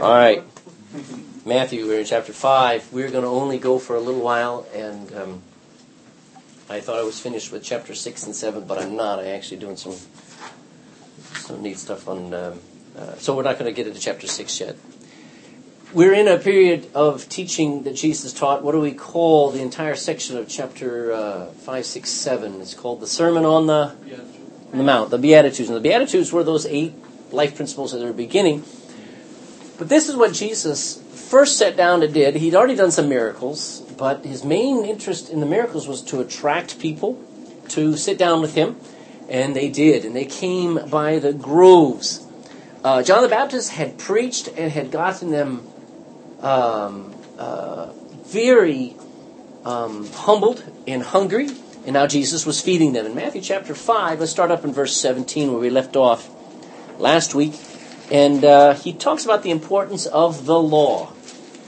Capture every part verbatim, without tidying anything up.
All right. Matthew, we're in chapter five. We're going to only go for a little while, and um, I thought I was finished with chapter six and seven, but I'm not. I'm actually doing some some neat stuff on... Um, uh, so we're not going to get into chapter six yet. We're in a period of teaching that Jesus taught. What do we call the entire section of chapter uh, five, six, seven? It's called the Sermon on the, on the Mount, the Beatitudes. And the Beatitudes were those eight life principles at the beginning. But this is what Jesus first sat down and did. He'd already done some miracles, but his main interest in the miracles was to attract people to sit down with him. And they did. And they came by the groves. Uh, John the Baptist had preached and had gotten them um, uh, very um, humbled and hungry. And now Jesus was feeding them. In Matthew chapter five, let's start up in verse seventeen where we left off last week. And uh, he talks about the importance of the law.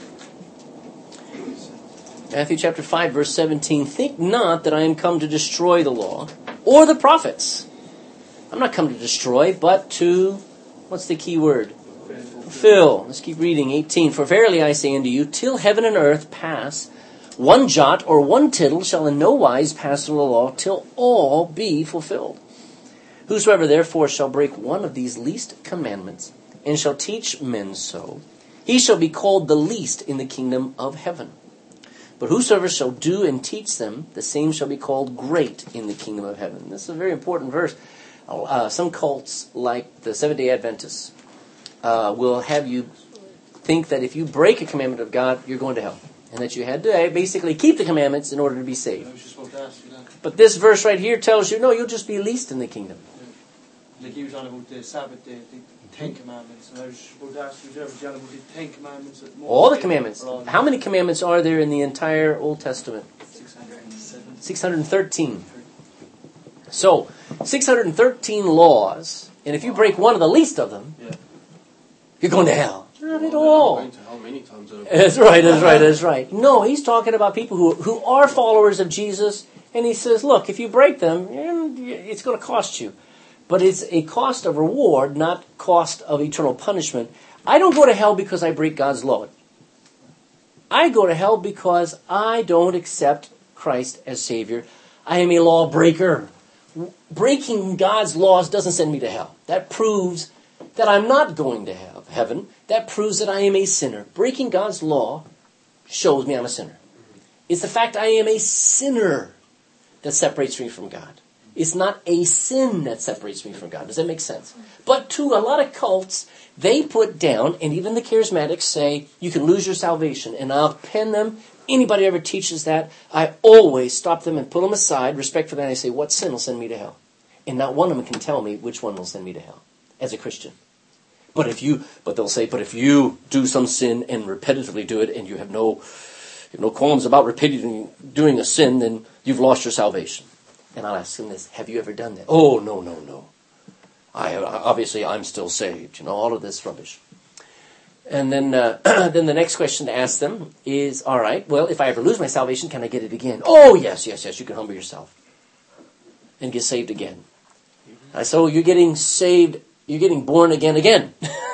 Matthew chapter five, verse seventeen. Think not that I am come to destroy the law or the prophets. I'm not come to destroy, but to, what's the key word? Fulfill. Let's keep reading. eighteen. For verily I say unto you, till heaven and earth pass, one jot or one tittle shall in no wise pass through the law, till all be fulfilled. Whosoever therefore shall break one of these least commandments, and shall teach men so, he shall be called the least in the kingdom of heaven. But whosoever shall do and teach them, the same shall be called great in the kingdom of heaven. This is a very important verse. Uh, some cults, like the Seventh-day Adventists, uh, will have you think that if you break a commandment of God, you're going to hell. And that you had to basically keep the commandments in order to be saved. But this verse right here tells you, no, you'll just be least in the kingdom. Like he was on about the Sabbath day, the Ten Commandments. And I was about to ask you, was there about the Ten Commandments? All the commandments. How many commandments are there in the entire Old Testament? six hundred seven. six hundred thirteen. So, six hundred thirteen laws, and if you break one of the least of them, yeah. You're going to hell. Not at all. How many times that's right, that's right, that's right. No, he's talking about people who, who are followers of Jesus, and he says, look, if you break them, it's going to cost you. But it's a cost of reward, not cost of eternal punishment. I don't go to hell because I break God's law. I go to hell because I don't accept Christ as Savior. I am a lawbreaker. Breaking God's laws doesn't send me to hell. That proves that I'm not going to have heaven. That proves that I am a sinner. Breaking God's law shows me I'm a sinner. It's the fact I am a sinner that separates me from God. It's not a sin that separates me from God. Does that make sense? But to a lot of cults, they put down, and even the charismatics say, you can lose your salvation. And I'll pen them. Anybody ever teaches that, I always stop them and pull them aside, respect for that, and I say, what sin will send me to hell? And not one of them can tell me which one will send me to hell as a Christian. But if you, but they'll say, but if you do some sin and repetitively do it, and you have no, you have no qualms about repeatedly doing a sin, then you've lost your salvation. And I'll ask them this, have you ever done that? Oh, no, no, no. I obviously, I'm still saved. You know, all of this rubbish. And then uh, then the next question to ask them is, all right, well, if I ever lose my salvation, can I get it again? Oh, yes, yes, yes, you can humble yourself and get saved again. Mm-hmm. So you're getting saved, you're getting born again again.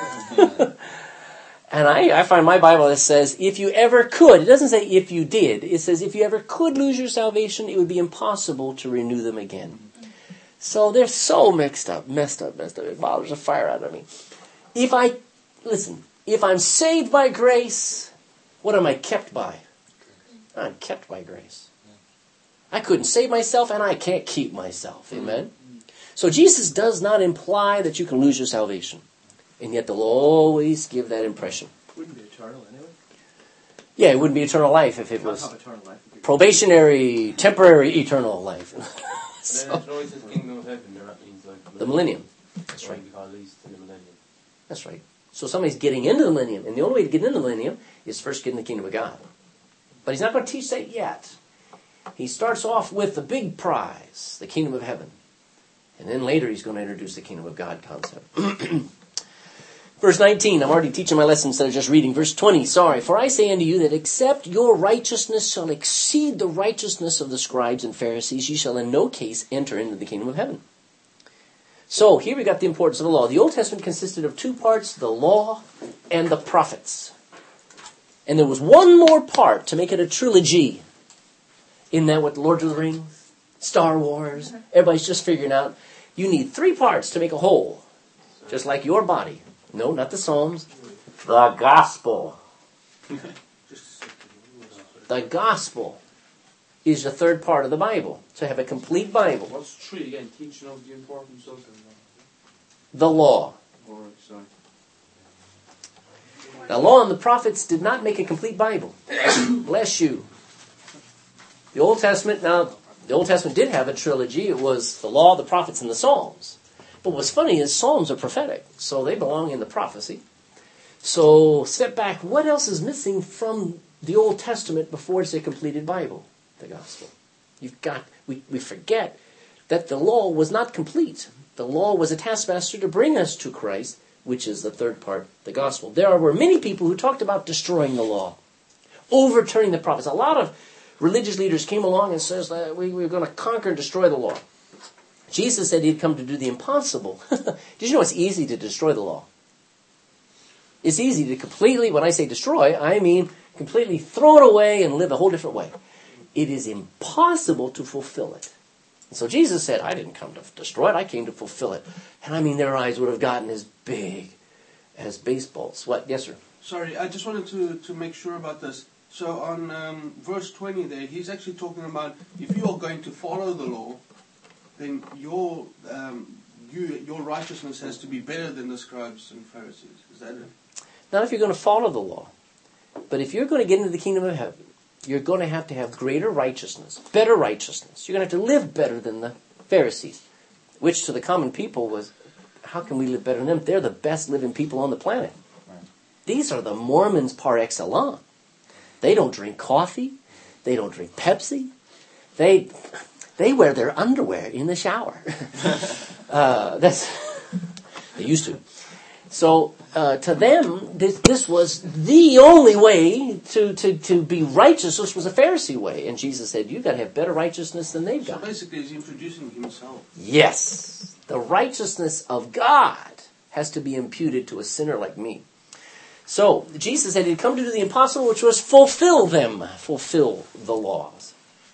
And I, I find my Bible that says, if you ever could, it doesn't say if you did, it says if you ever could lose your salvation, it would be impossible to renew them again. So they're so mixed up, messed up, messed up. It bothers the fire out of me. If I, listen, if I'm saved by grace, what am I kept by? I'm kept by grace. I couldn't save myself, and I can't keep myself. Amen? So Jesus does not imply that you can lose your salvation. And yet they'll always give that impression. Wouldn't be eternal anyway. Yeah, it wouldn't be eternal life if it was life. probationary, temporary, eternal life. So, then it's the kingdom of heaven, that means like the millennium. That's right. The millennium. That's right. So somebody's getting into the millennium, and the only way to get into the millennium is first get in the kingdom of God. But he's not going to teach that yet. He starts off with the big prize, the kingdom of heaven. And then later he's going to introduce the kingdom of God concept. Verse nineteen, I'm already teaching my lesson instead of just reading. Verse twenty, sorry. For I say unto you that except your righteousness shall exceed the righteousness of the scribes and Pharisees, ye shall in no case enter into the kingdom of heaven. So here we got the importance of the law. The Old Testament consisted of two parts, the law and the prophets. And there was one more part to make it a trilogy. Isn't that what Lord of the Rings, Star Wars, everybody's just figuring out? You need three parts to make a whole. Just like your body. No, not the Psalms. The gospel. The gospel is the third part of the Bible. To have a complete Bible. What's three again? Teaching of the importance of the law. All right, sorry. The law and the prophets did not make a complete Bible. Bless you. The Old Testament, now, the Old Testament did have a trilogy. It was the law, the prophets, and the Psalms. But what's funny is Psalms are prophetic, so they belong in the prophecy. So, step back. What else is missing from the Old Testament before it's a completed Bible? The gospel. You've got, we, we forget that the law was not complete. The law was a taskmaster to bring us to Christ, which is the third part, the gospel. There were many people who talked about destroying the law, overturning the prophets. A lot of religious leaders came along and says that we were going to conquer and destroy the law. Jesus said he'd come to do the impossible. Did you know it's easy to destroy the law? It's easy to completely, when I say destroy, I mean completely throw it away and live a whole different way. It is impossible to fulfill it. And so Jesus said, I didn't come to destroy it, I came to fulfill it. And I mean, their eyes would have gotten as big as baseballs. What? Yes, sir? Sorry, I just wanted to, to make sure about this. So on um, verse twenty there, he's actually talking about if you are going to follow the law, then your um, you, your righteousness has to be better than the scribes and Pharisees. Is that it? Not if you're going to follow the law. But if you're going to get into the kingdom of heaven, you're going to have to have greater righteousness, better righteousness. You're going to have to live better than the Pharisees, which to the common people was, how can we live better than them? They're the best living people on the planet. Right. These are the Mormons par excellence. They don't drink coffee. They don't drink Pepsi. They they wear their underwear in the shower. uh, that's they used to. So uh, to them, this, this was the only way to, to, to be righteous. This was a Pharisee way. And Jesus said, you've got to have better righteousness than they've got. So basically he's introducing himself. Yes. The righteousness of God has to be imputed to a sinner like me. So Jesus said he'd come to do the impossible, which was fulfill them, fulfill the laws.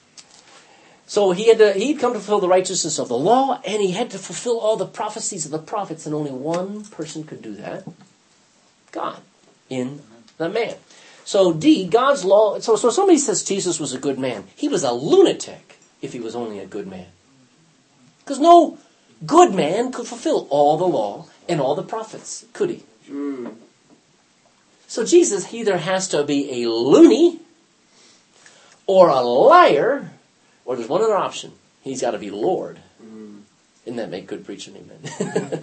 So he had to, he'd come to fulfill the righteousness of the law, and he had to fulfill all the prophecies of the prophets, and only one person could do that. God, in the man. So D, God's law, so, so somebody says Jesus was a good man. He was a lunatic if he was only a good man. Because no good man could fulfill all the law and all the prophets, could he? Mm. So Jesus either has to be a loony, or a liar, or there's one other option. He's got to be Lord. Mm. Isn't that make good preaching? Amen.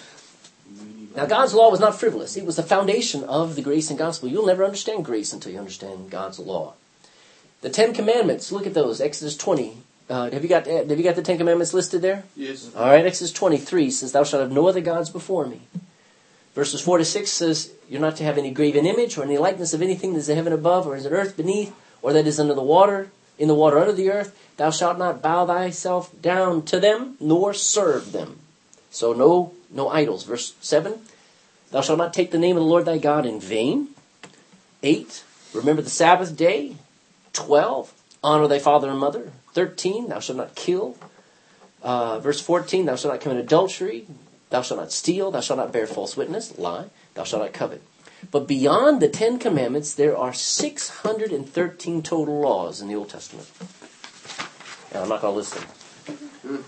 Now, God's law was not frivolous. It was the foundation of the grace and gospel. You'll never understand grace until you understand God's law. The Ten Commandments, look at those. Exodus twenty. Uh, have you got Have you got the Ten Commandments listed there? Yes. All right, Exodus twenty-three says, thou shalt have no other gods before me. Verses four to six says, you're not to have any graven image or any likeness of anything that is in heaven above or is in earth beneath or that is under the water, in the water under the earth. Thou shalt not bow thyself down to them, nor serve them. So no, no idols. Verse seven, thou shalt not take the name of the Lord thy God in vain. Eight, remember the Sabbath day. Twelve, honor thy father and mother. Thirteen, thou shalt not kill. Uh, verse fourteen, thou shalt not commit adultery. Thou shalt not steal. Thou shalt not bear false witness. Lie. Thou shalt not covet. But beyond the Ten Commandments, there are six hundred thirteen total laws in the Old Testament. And I'm not going to list them.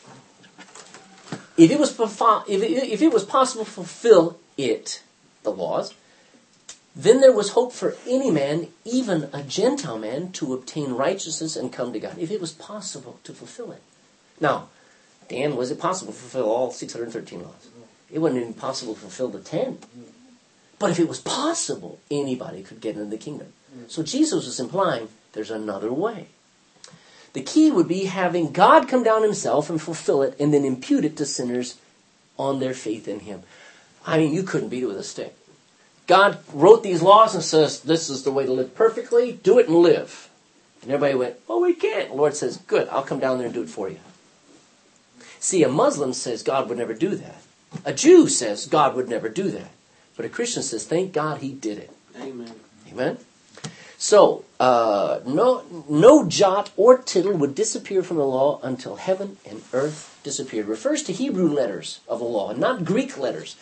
If it was if it, if it was possible to fulfill it, the laws, then there was hope for any man, even a Gentile man, to obtain righteousness and come to God. If it was possible to fulfill it. Now, Dan, was it possible to fulfill all six hundred thirteen laws? It wasn't even possible to fulfill the ten. But if it was possible, anybody could get into the kingdom. So Jesus was implying there's another way. The key would be having God come down himself and fulfill it and then impute it to sinners on their faith in him. I mean, you couldn't beat it with a stick. God wrote these laws and says, this is the way to live perfectly, do it and live. And everybody went, oh, we can't. The Lord says, good, I'll come down there and do it for you. See, a Muslim says God would never do that. A Jew says God would never do that. But a Christian says, thank God he did it. Amen. Amen? So, uh, no, no jot or tittle would disappear from the law until heaven and earth disappeared. Refers to Hebrew letters of the law, not Greek letters.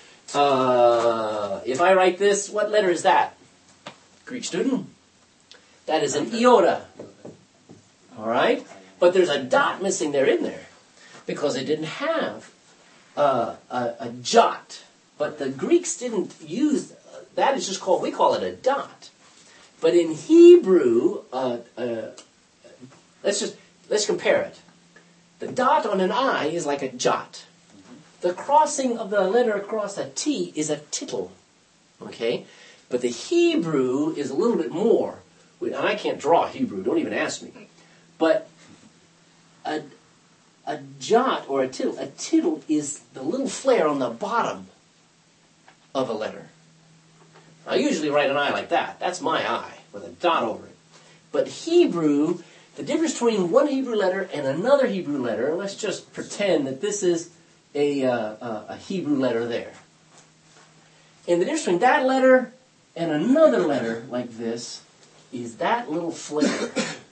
Uh, if I write this, what letter is that? Greek student? That is an iota. All right? But there's a dot missing there in there because it didn't have uh, a, a jot. But the Greeks didn't use that. Is just called, we call it a dot. But in Hebrew, uh, uh, let's just let's compare it. The dot on an I is like a jot. The crossing of the letter across a T is a tittle. Okay? But the Hebrew is a little bit more. And I can't draw Hebrew, don't even ask me. But a, a jot or a tittle, a tittle is the little flare on the bottom of a letter. I usually write an I like that. That's my I, with a dot over it. But Hebrew, the difference between one Hebrew letter and another Hebrew letter, let's just pretend that this is a, uh, a Hebrew letter there. And the difference between that letter and another letter like this is that little flare.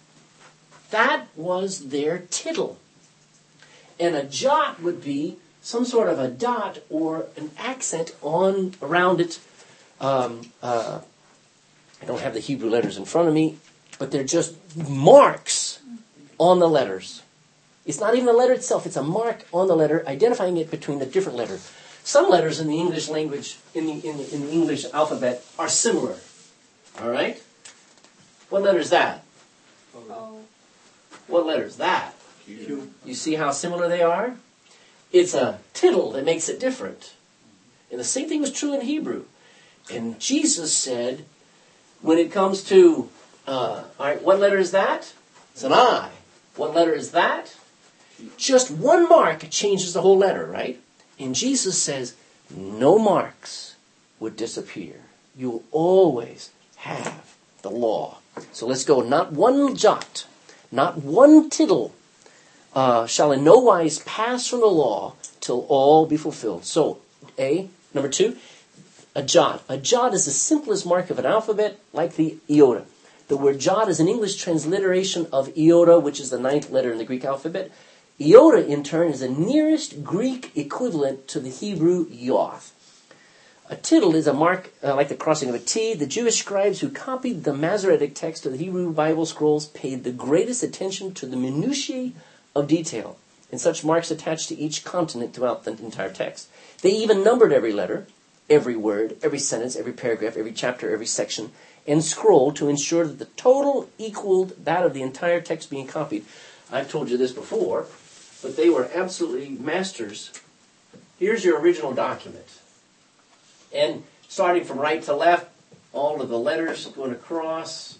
That was their tittle. And a jot would be some sort of a dot or an accent on around it. Um, uh, I don't have the Hebrew letters in front of me, but they're just marks on the letters. It's not even the letter itself, it's a mark on the letter, identifying it between the different letters. Some letters in the English language, in the, in the, in the English alphabet, are similar. All right? What letter is that? O. What letter is that? Q. You see how similar they are? It's a tittle that makes it different. And the same thing was true in Hebrew. And Jesus said, when it comes to, uh, all right, what letter is that? It's an I. What letter is that? Just one mark changes the whole letter, right? And Jesus says, no marks would disappear. You will always have the law. So let's go. Not one jot, not one tittle uh, shall in no wise pass from the law till all be fulfilled. So, A, number two, a jot. A jot is the simplest mark of an alphabet, like the iota. The word jot is an English transliteration of iota, which is the ninth letter in the Greek alphabet. Iota, in turn, is the nearest Greek equivalent to the Hebrew yod. A tittle is a mark uh, like the crossing of a T. The Jewish scribes who copied the Masoretic text of the Hebrew Bible scrolls paid the greatest attention to the minutiae of detail, and such marks attached to each continent throughout the entire text. They even numbered every letter, every word, every sentence, every paragraph, every chapter, every section, and scroll to ensure that the total equaled that of the entire text being copied. I've told you this before, but they were absolutely masters. Here's your original document. And starting from right to left, all of the letters going across.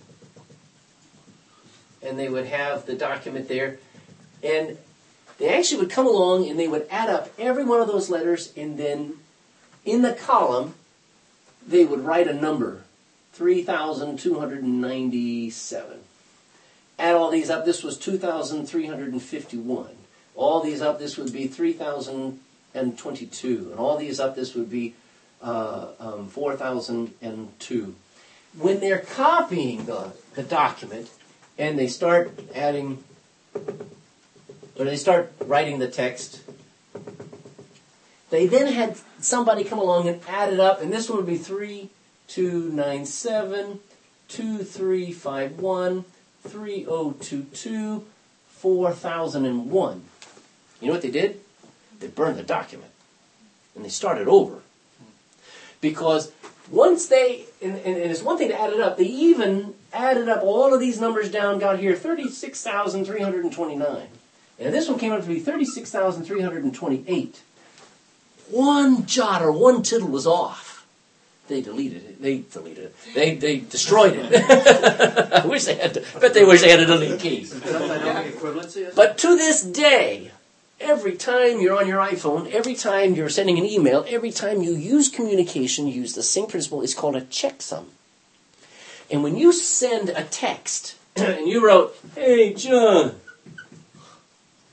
And they would have the document there. And they actually would come along and they would add up every one of those letters, and then in the column, they would write a number, three thousand two hundred ninety-seven. Add all these up, this was two thousand three hundred fifty-one. All these up, this would be three thousand twenty-two. And all these up, this would be uh, um, four thousand two. When they're copying the, the document, and they start adding, or they start writing the text, they then had somebody come along and add it up, and this one would be three two nine seven, two three five one, three oh two two, four thousand one. You know what they did? They burned the document. And they started over. Because once they, and, and it's one thing to add it up, they even added up all of these numbers down, got here thirty-six thousand three hundred twenty-nine. And this one came up to be thirty-six thousand three hundred twenty-eight. One jot or one tittle was off. They deleted it. They deleted it. They they destroyed it. I wish they had to, bet they wish they had a delete key. But to this day, every time you're on your iPhone, every time you're sending an email, every time you use communication, you use the same principle. It's called a checksum. And when you send a text, and you wrote, "Hey, John,"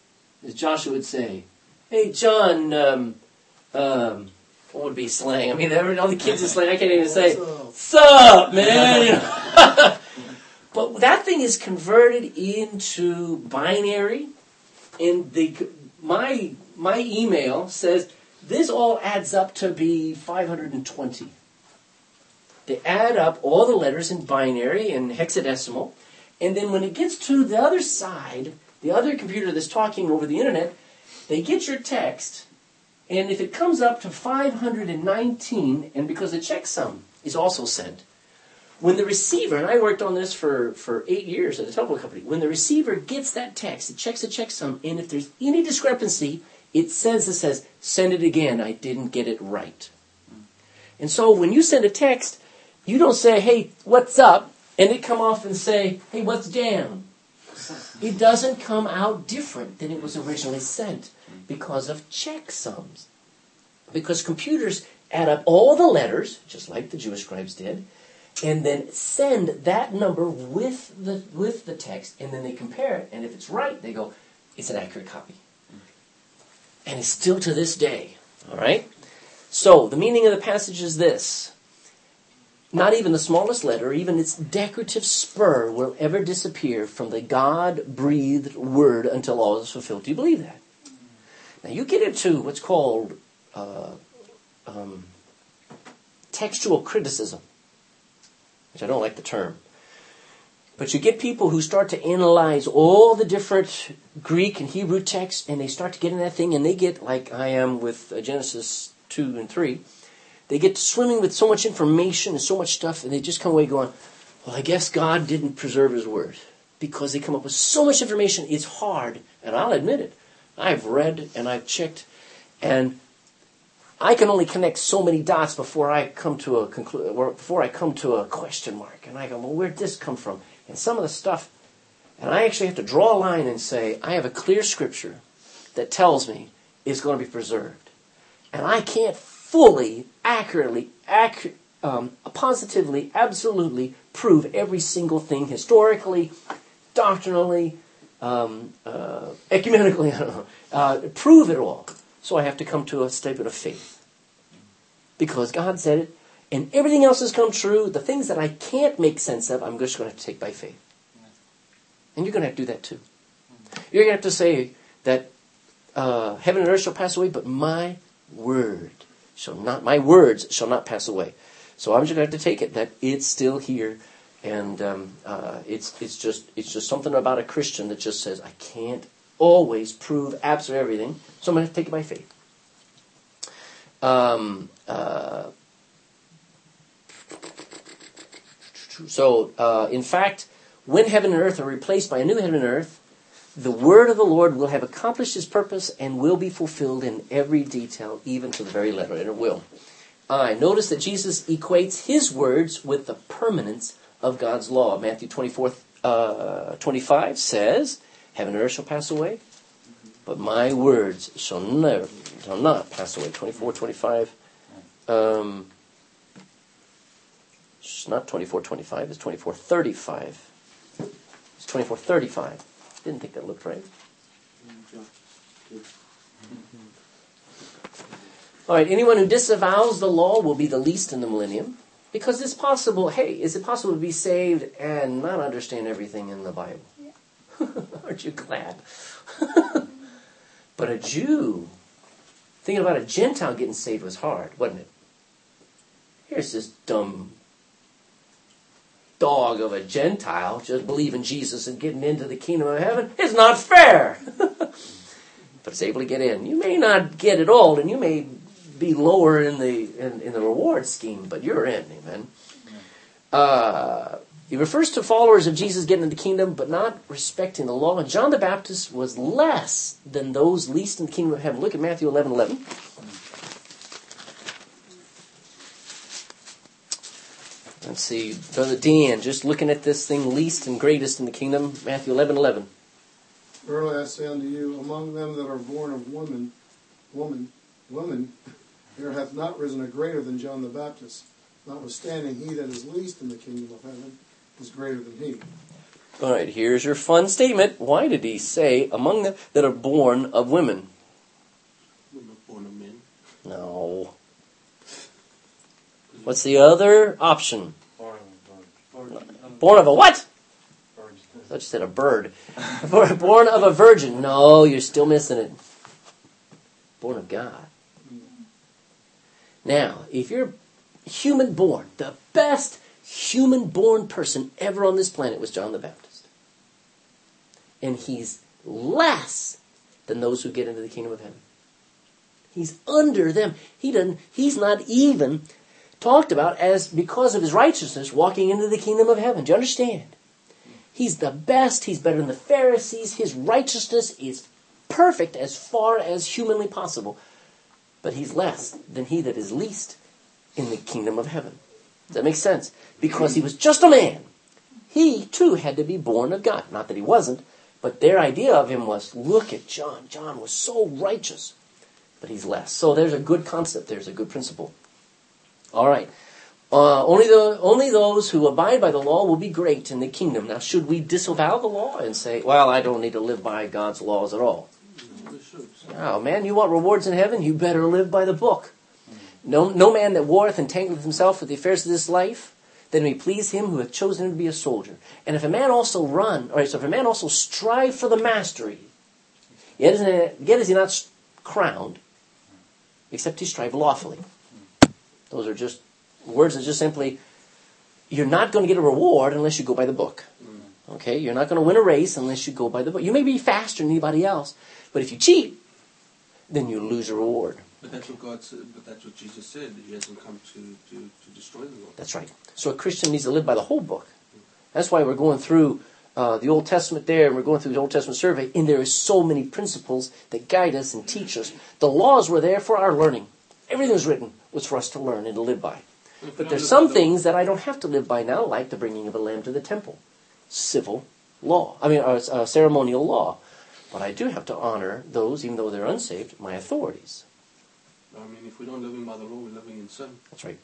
as Joshua would say, hey, John, um, um, what would be slang? I mean, all the kids are slang. I can't even say, sup, man? You know? But that thing is converted into binary, and the my my email says this all adds up to be five hundred twenty. They add up all the letters in binary and hexadecimal, and then when it gets to the other side, the other computer that's talking over the internet, they get your text, and if it comes up to five hundred nineteen, and because the checksum is also sent, when the receiver, and I worked on this for, for eight years at a telephone company, when the receiver gets that text, it checks the checksum, and if there's any discrepancy, it says, it says, send it again, I didn't get it right. And so when you send a text, you don't say, hey, what's up? And it come off and say, hey, what's down? It doesn't come out different than it was originally sent because of checksums. Because computers add up all the letters, just like the Jewish scribes did, and then send that number with the with the text, and then they compare it, and if it's right, they go, it's an accurate copy. And it's still to this day. All right? So, the meaning of the passage is this. Not even the smallest letter, even its decorative spur, will ever disappear from the God-breathed word until all is fulfilled. Do you believe that? Now, you get into what's called uh, um, textual criticism, which I don't like the term. But you get people who start to analyze all the different Greek and Hebrew texts, and they start to get in that thing, and they get, like I am with Genesis two and three, they get swimming with so much information and so much stuff, and they just come away going, well, I guess God didn't preserve His Word. Because they come up with so much information, it's hard. And I'll admit it. I've read and I've checked, and I can only connect so many dots before I come to a conclu- or before I come to a question mark. And I go, well, where'd this come from? And some of the stuff, and I actually have to draw a line and say, I have a clear scripture that tells me it's going to be preserved. And I can't fully, accurately, accu- um, positively, absolutely prove every single thing historically, doctrinally, um, uh, ecumenically, I don't know, uh, prove it all. So I have to come to a statement of faith. Because God said it, and everything else has come true. The things that I can't make sense of, I'm just going to have to take by faith. And you're going to have to do that too. You're going to have to say that uh, heaven and earth shall pass away, but my word shall not, my words shall not pass away. So I'm just going to have to take it that it's still here, and um, uh, it's it's just it's just something about a Christian that just says I can't always prove absolutely everything, so I'm going to have to take it by faith. Um, uh, so, uh, in fact, when heaven and earth are replaced by a new heaven and earth, the word of the Lord will have accomplished His purpose and will be fulfilled in every detail, even to the very letter, and it will. I notice that Jesus equates His words with the permanence of God's law. Matthew twenty-four, uh, twenty-five says, heaven and earth shall pass away, but my words shall never, shall not pass away. twenty-four, twenty-five. Um, it's not twenty-four, twenty-five. It's twenty-four, thirty-five. It's twenty-four, thirty-five. Didn't think that looked right. All right, anyone who disavows the law will be the least in the millennium. Because it's possible, hey, is it possible to be saved and not understand everything in the Bible? Yeah. Aren't you glad? But a Jew, thinking about a Gentile getting saved was hard, wasn't it? Here's this dumb dog of a Gentile just believing Jesus and getting into the kingdom of heaven. It's not fair. But it's able to get in. You may not get it all, and you may be lower in the in, in the reward scheme, but you're in, amen. Uh, he refers to followers of Jesus getting into the kingdom, but not respecting the law. And John the Baptist was less than those least in the kingdom of heaven. Look at Matthew eleven eleven. Let's see, Brother Dan, just looking at this thing, least and greatest in the kingdom, Matthew eleven eleven. Verily I say unto you, among them that are born of woman, woman, woman, there hath not risen a greater than John the Baptist. Notwithstanding, he that is least in the kingdom of heaven is greater than he. All right, here's your fun statement. Why did he say, among them that are born of women? We're not born of men. No. What's the other option? Born of a virgin. Born of a what? Virgin. I thought you said a bird. Born of a virgin. No, you're still missing it. Born of God. Now, if you're human born, the best human born person ever on this planet was John the Baptist. And he's less than those who get into the kingdom of heaven. He's under them. He doesn't, he's not even talked about as, because of his righteousness, walking into the kingdom of heaven. Do you understand? He's the best. He's better than the Pharisees. His righteousness is perfect as far as humanly possible. But he's less than he that is least in the kingdom of heaven. Does that make sense? Because he was just a man. He, too, had to be born of God. Not that he wasn't, but their idea of him was, look at John. John was so righteous. But he's less. So there's a good concept. There's a good principle. All right. Uh, only the only those who abide by the law will be great in the kingdom. Now, should we disavow the law and say, well, I don't need to live by God's laws at all? Oh, man, you want rewards in heaven? You better live by the book. No, no man that warreth entangleth himself with the affairs of this life, that it may please him who hath chosen him to be a soldier. And if a man also run, or so if a man also strive for the mastery, yet is, yet is he not crowned, except he strive lawfully. Those are just words that just simply, you're not going to get a reward unless you go by the book. Okay? You're not going to win a race unless you go by the book. You may be faster than anybody else, but if you cheat, then you lose a reward. But that's what God said. But that's what Jesus said. He hasn't come to, to, to destroy the law. That's right. So a Christian needs to live by the whole book. That's why we're going through uh, the Old Testament there, and we're going through the Old Testament survey, and there is so many principles that guide us and teach us. The laws were there for our learning. Everything was written was for us to learn and to live by. But there's some things that I don't have to live by now, like the bringing of a lamb to the temple. Civil law. I mean, uh, uh, ceremonial law. But I do have to honor those, even though they're unsaved, my authorities. I mean, if we don't live in by the law, we're living in sin. That's right.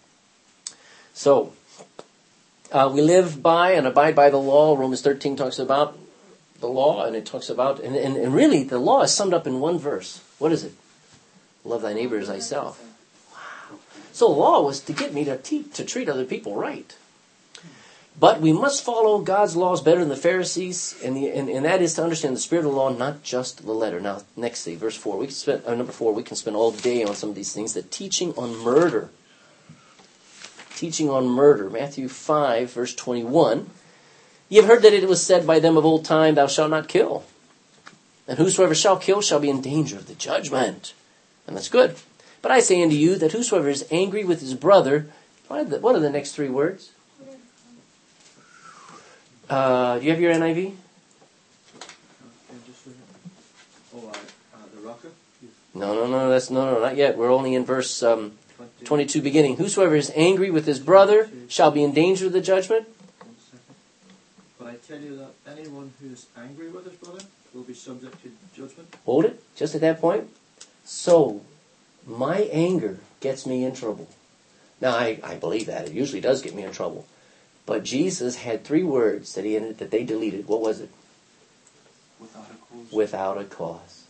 So, uh, we live by and abide by the law. Romans thirteen talks about the law, and it talks about, and, and, and really, the law is summed up in one verse. What is it? Love thy neighbor as thyself. Wow. So law was to get me to, te- to treat other people right. But we must follow God's laws better than the Pharisees, and, the, and, and that is to understand the spirit of the law, not just the letter. Now, next thing, verse four. We can spend, uh, number four, we can spend all day on some of these things. The teaching on murder. Teaching on murder. Matthew five, verse twenty-one. Ye have heard that it was said by them of old time, thou shalt not kill. And whosoever shall kill shall be in danger of the judgment. And that's good. But I say unto you that whosoever is angry with his brother, what are the, what are the next three words? Uh, do you have your N I V? Oh, uh, uh, the rocker? No, no, no, that's no, no, not yet. We're only in verse um, twenty-two beginning. Whosoever is angry with his brother shall be in danger of the judgment. One second. But I tell you that anyone who is angry with his brother will be subject to judgment. Hold it, just at that point. So, my anger gets me in trouble. Now, I, I believe that. It usually does get me in trouble. But Jesus had three words that he ended, that they deleted. What was it? Without a cause. Without a cause.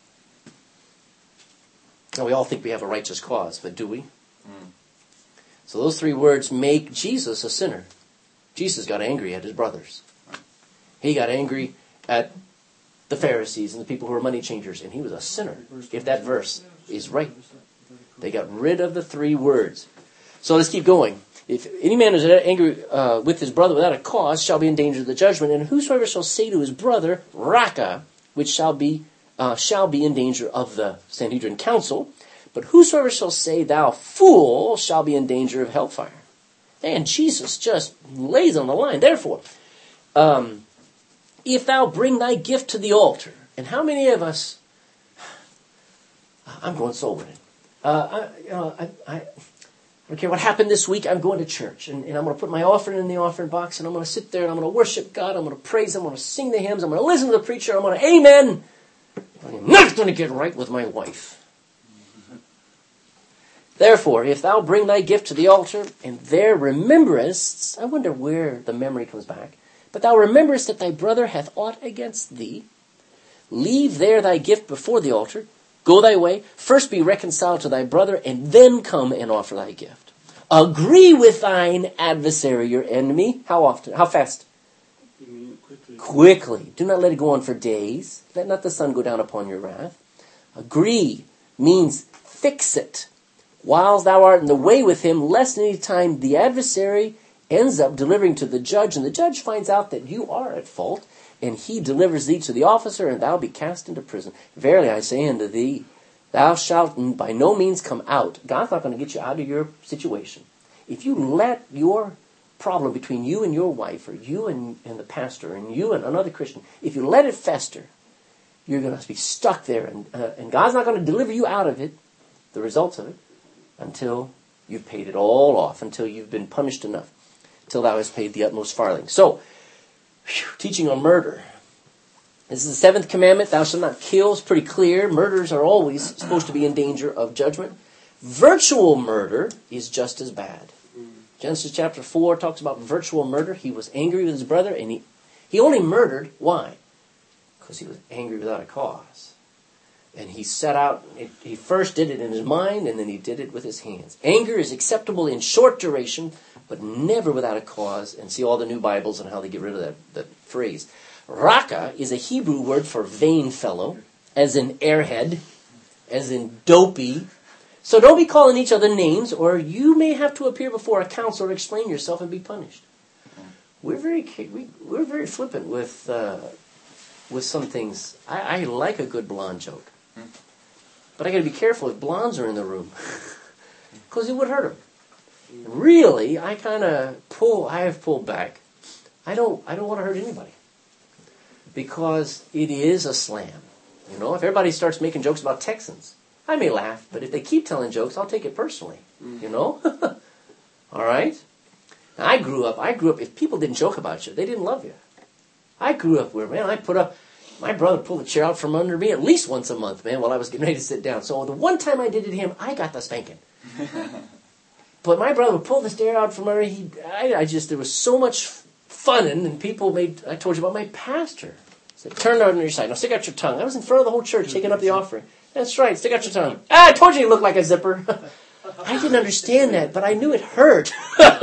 Now, we all think we have a righteous cause, but do we? Mm. So those three words make Jesus a sinner. Jesus got angry at his brothers. He got angry at the Pharisees and the people who were money changers, and he was a sinner, if that verse is right. They got rid of the three words. So let's keep going. If any man is angry uh, with his brother without a cause shall be in danger of the judgment, and whosoever shall say to his brother, Raka, which shall be uh, shall be in danger of the Sanhedrin council, but whosoever shall say, thou fool, shall be in danger of hellfire. And Jesus just lays on the line. Therefore, um, if thou bring thy gift to the altar, and how many of us, I'm going soul winning. Uh, I, you know, I, I, I don't care what happened this week, I'm going to church, and, and I'm going to put my offering in the offering box, and I'm going to sit there, and I'm going to worship God, I'm going to praise Him, I'm going to sing the hymns, I'm going to listen to the preacher, I'm going to amen. I'm not going to get right with my wife. Therefore, if thou bring thy gift to the altar, and there rememberest, I wonder where the memory comes back, But thou rememberest that thy brother hath aught against thee. Leave there thy gift before the altar. Go thy way. First be reconciled to thy brother, and then come and offer thy gift. Agree with thine adversary, your enemy. How often? How fast? Quickly. Quickly. Do not let it go on for days. Let not the sun go down upon your wrath. Agree means fix it. Whiles thou art in the way with him, lest any time the adversary ends up delivering to the judge, and the judge finds out that you are at fault, and he delivers thee to the officer, and thou be cast into prison. Verily I say unto thee, thou shalt by no means come out. God's not going to get you out of your situation. If you let your problem between you and your wife, or you and, and the pastor, and you and another Christian, if you let it fester, you're going to be stuck there, and, uh, and God's not going to deliver you out of it, the results of it, until you've paid it all off, until you've been punished enough, till thou hast paid the utmost farthing. So, whew, teaching on murder. This is the seventh commandment, thou shalt not kill. It's pretty clear. Murders are always supposed to be in danger of judgment. Virtual murder is just as bad. Genesis chapter four talks about virtual murder. He was angry with his brother, and he, he only murdered. Why? Because he was angry without a cause. And he set out, he first did it in his mind, and then he did it with his hands. Anger is acceptable in short duration, but never without a cause. And see all the new Bibles and how they get rid of that, that phrase. Raka is a Hebrew word for vain fellow, as in airhead, as in dopey. So don't be calling each other names, or you may have to appear before a council or explain yourself and be punished. We're very we, we're very flippant with uh, with some things. I, I like a good blonde joke, but I got to be careful if blondes are in the room, because it would hurt them. Really, I kind of pull. I have pulled back. I don't. I don't want to hurt anybody, because it is a slam. You know, if everybody starts making jokes about Texans, I may laugh, but if they keep telling jokes, I'll take it personally. You know? All right? Now, I grew up, I grew up, if people didn't joke about you, they didn't love you. I grew up where, man, I put up, my brother pulled the chair out from under me at least once a month, man, while I was getting ready to sit down. So the one time I did it to him, I got the spanking. But my brother would pull the chair out from under me. I, I just, there was so much funning, and people made, I told you about my pastor. Said, turn on your side. Now stick out your tongue. I was in front of the whole church taking up the offering. That's right. Stick out your tongue. Ah, I told you you looked like a zipper. I didn't understand that, but I knew it hurt.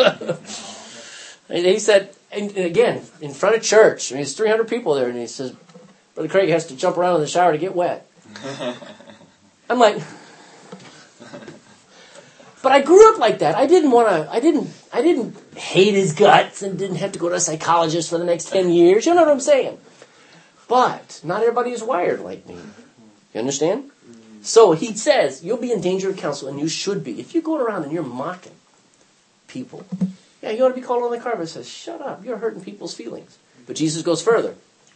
And he said, and again, in front of church, I mean, there's three hundred people there, and he says, Brother Craig has to jump around in the shower to get wet. I'm like, but I grew up like that. I didn't want to, I didn't, I didn't hate his guts and didn't have to go to a psychologist for the next ten years. You know what I'm saying? But not everybody is wired like me. You understand? So he says, you'll be in danger of counsel, and you should be. If you're going around and you're mocking people, yeah, you ought to be called on the carpet and says, shut up, you're hurting people's feelings. But Jesus goes further.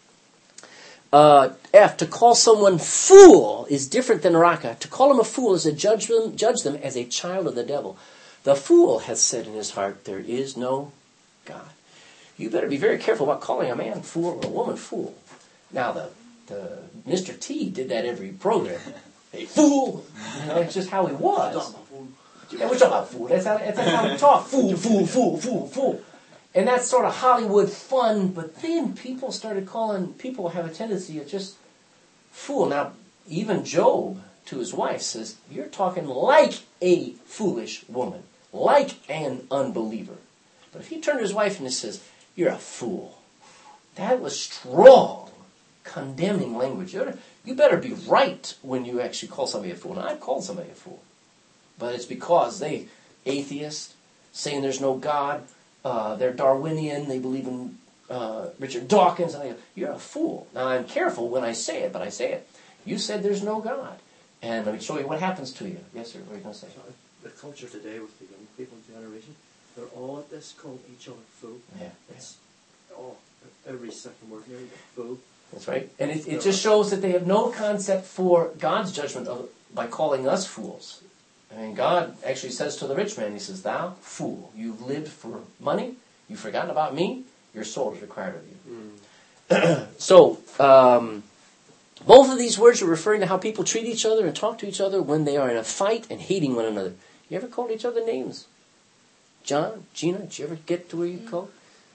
Uh, F, to call someone fool is different than raka. To call him a fool is to judge them, judge them as a child of the devil. The fool has said in his heart, there is no God. You better be very careful about calling a man fool or a woman fool. Now, the, the Mister T did that every program. Hey, fool! You know, it's just how he was. Yeah, we're talking about fool. That's how, that's how we talk. Fool, fool, fool, fool, fool. And that's sort of Hollywood fun, but then people started calling, people have a tendency of just fool. Now, even Job, to his wife, says, you're talking like a foolish woman, like an unbeliever. But if he turned to his wife and he says, you're a fool, that was strong, condemning language. You better be right when you actually call somebody a fool. Now, I've called somebody a fool. But it's because they, atheist, saying there's no God, uh, they're Darwinian, they believe in uh, Richard Dawkins. And I go, you're a fool. Now, I'm careful when I say it, but I say it. You said there's no God. And let me show you what happens to you. Yes, sir, what are you going to say? The culture today with the young people generation, they're all at this calling each other fool. Yeah. It's all, every second word here, fool. That's right. And it, it just shows that they have no concept for God's judgment of, by calling us fools. I mean, God actually says to the rich man, he says, thou fool, you've lived for money, you've forgotten about me, your soul is required of you. Mm. So, um, both of these words are referring to how people treat each other and talk to each other when they are in a fight and hating one another. You ever called each other names? John, Gina, did you ever get to where you called?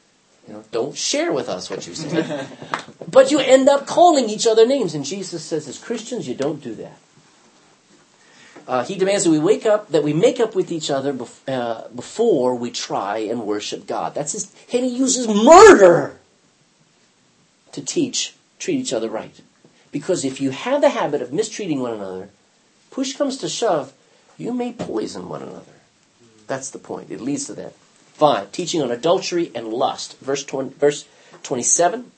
You know, don't share with us what you say. But you end up calling each other names. And Jesus says, as Christians, you don't do that. Uh, he demands that we wake up, that we make up with each other bef- uh, before we try and worship God. That's his, and he uses murder to teach, treat each other right. Because if you have the habit of mistreating one another, push comes to shove, you may poison one another. That's the point. It leads to that. Five, teaching on adultery and lust. Verse twenty, verse twenty-seven.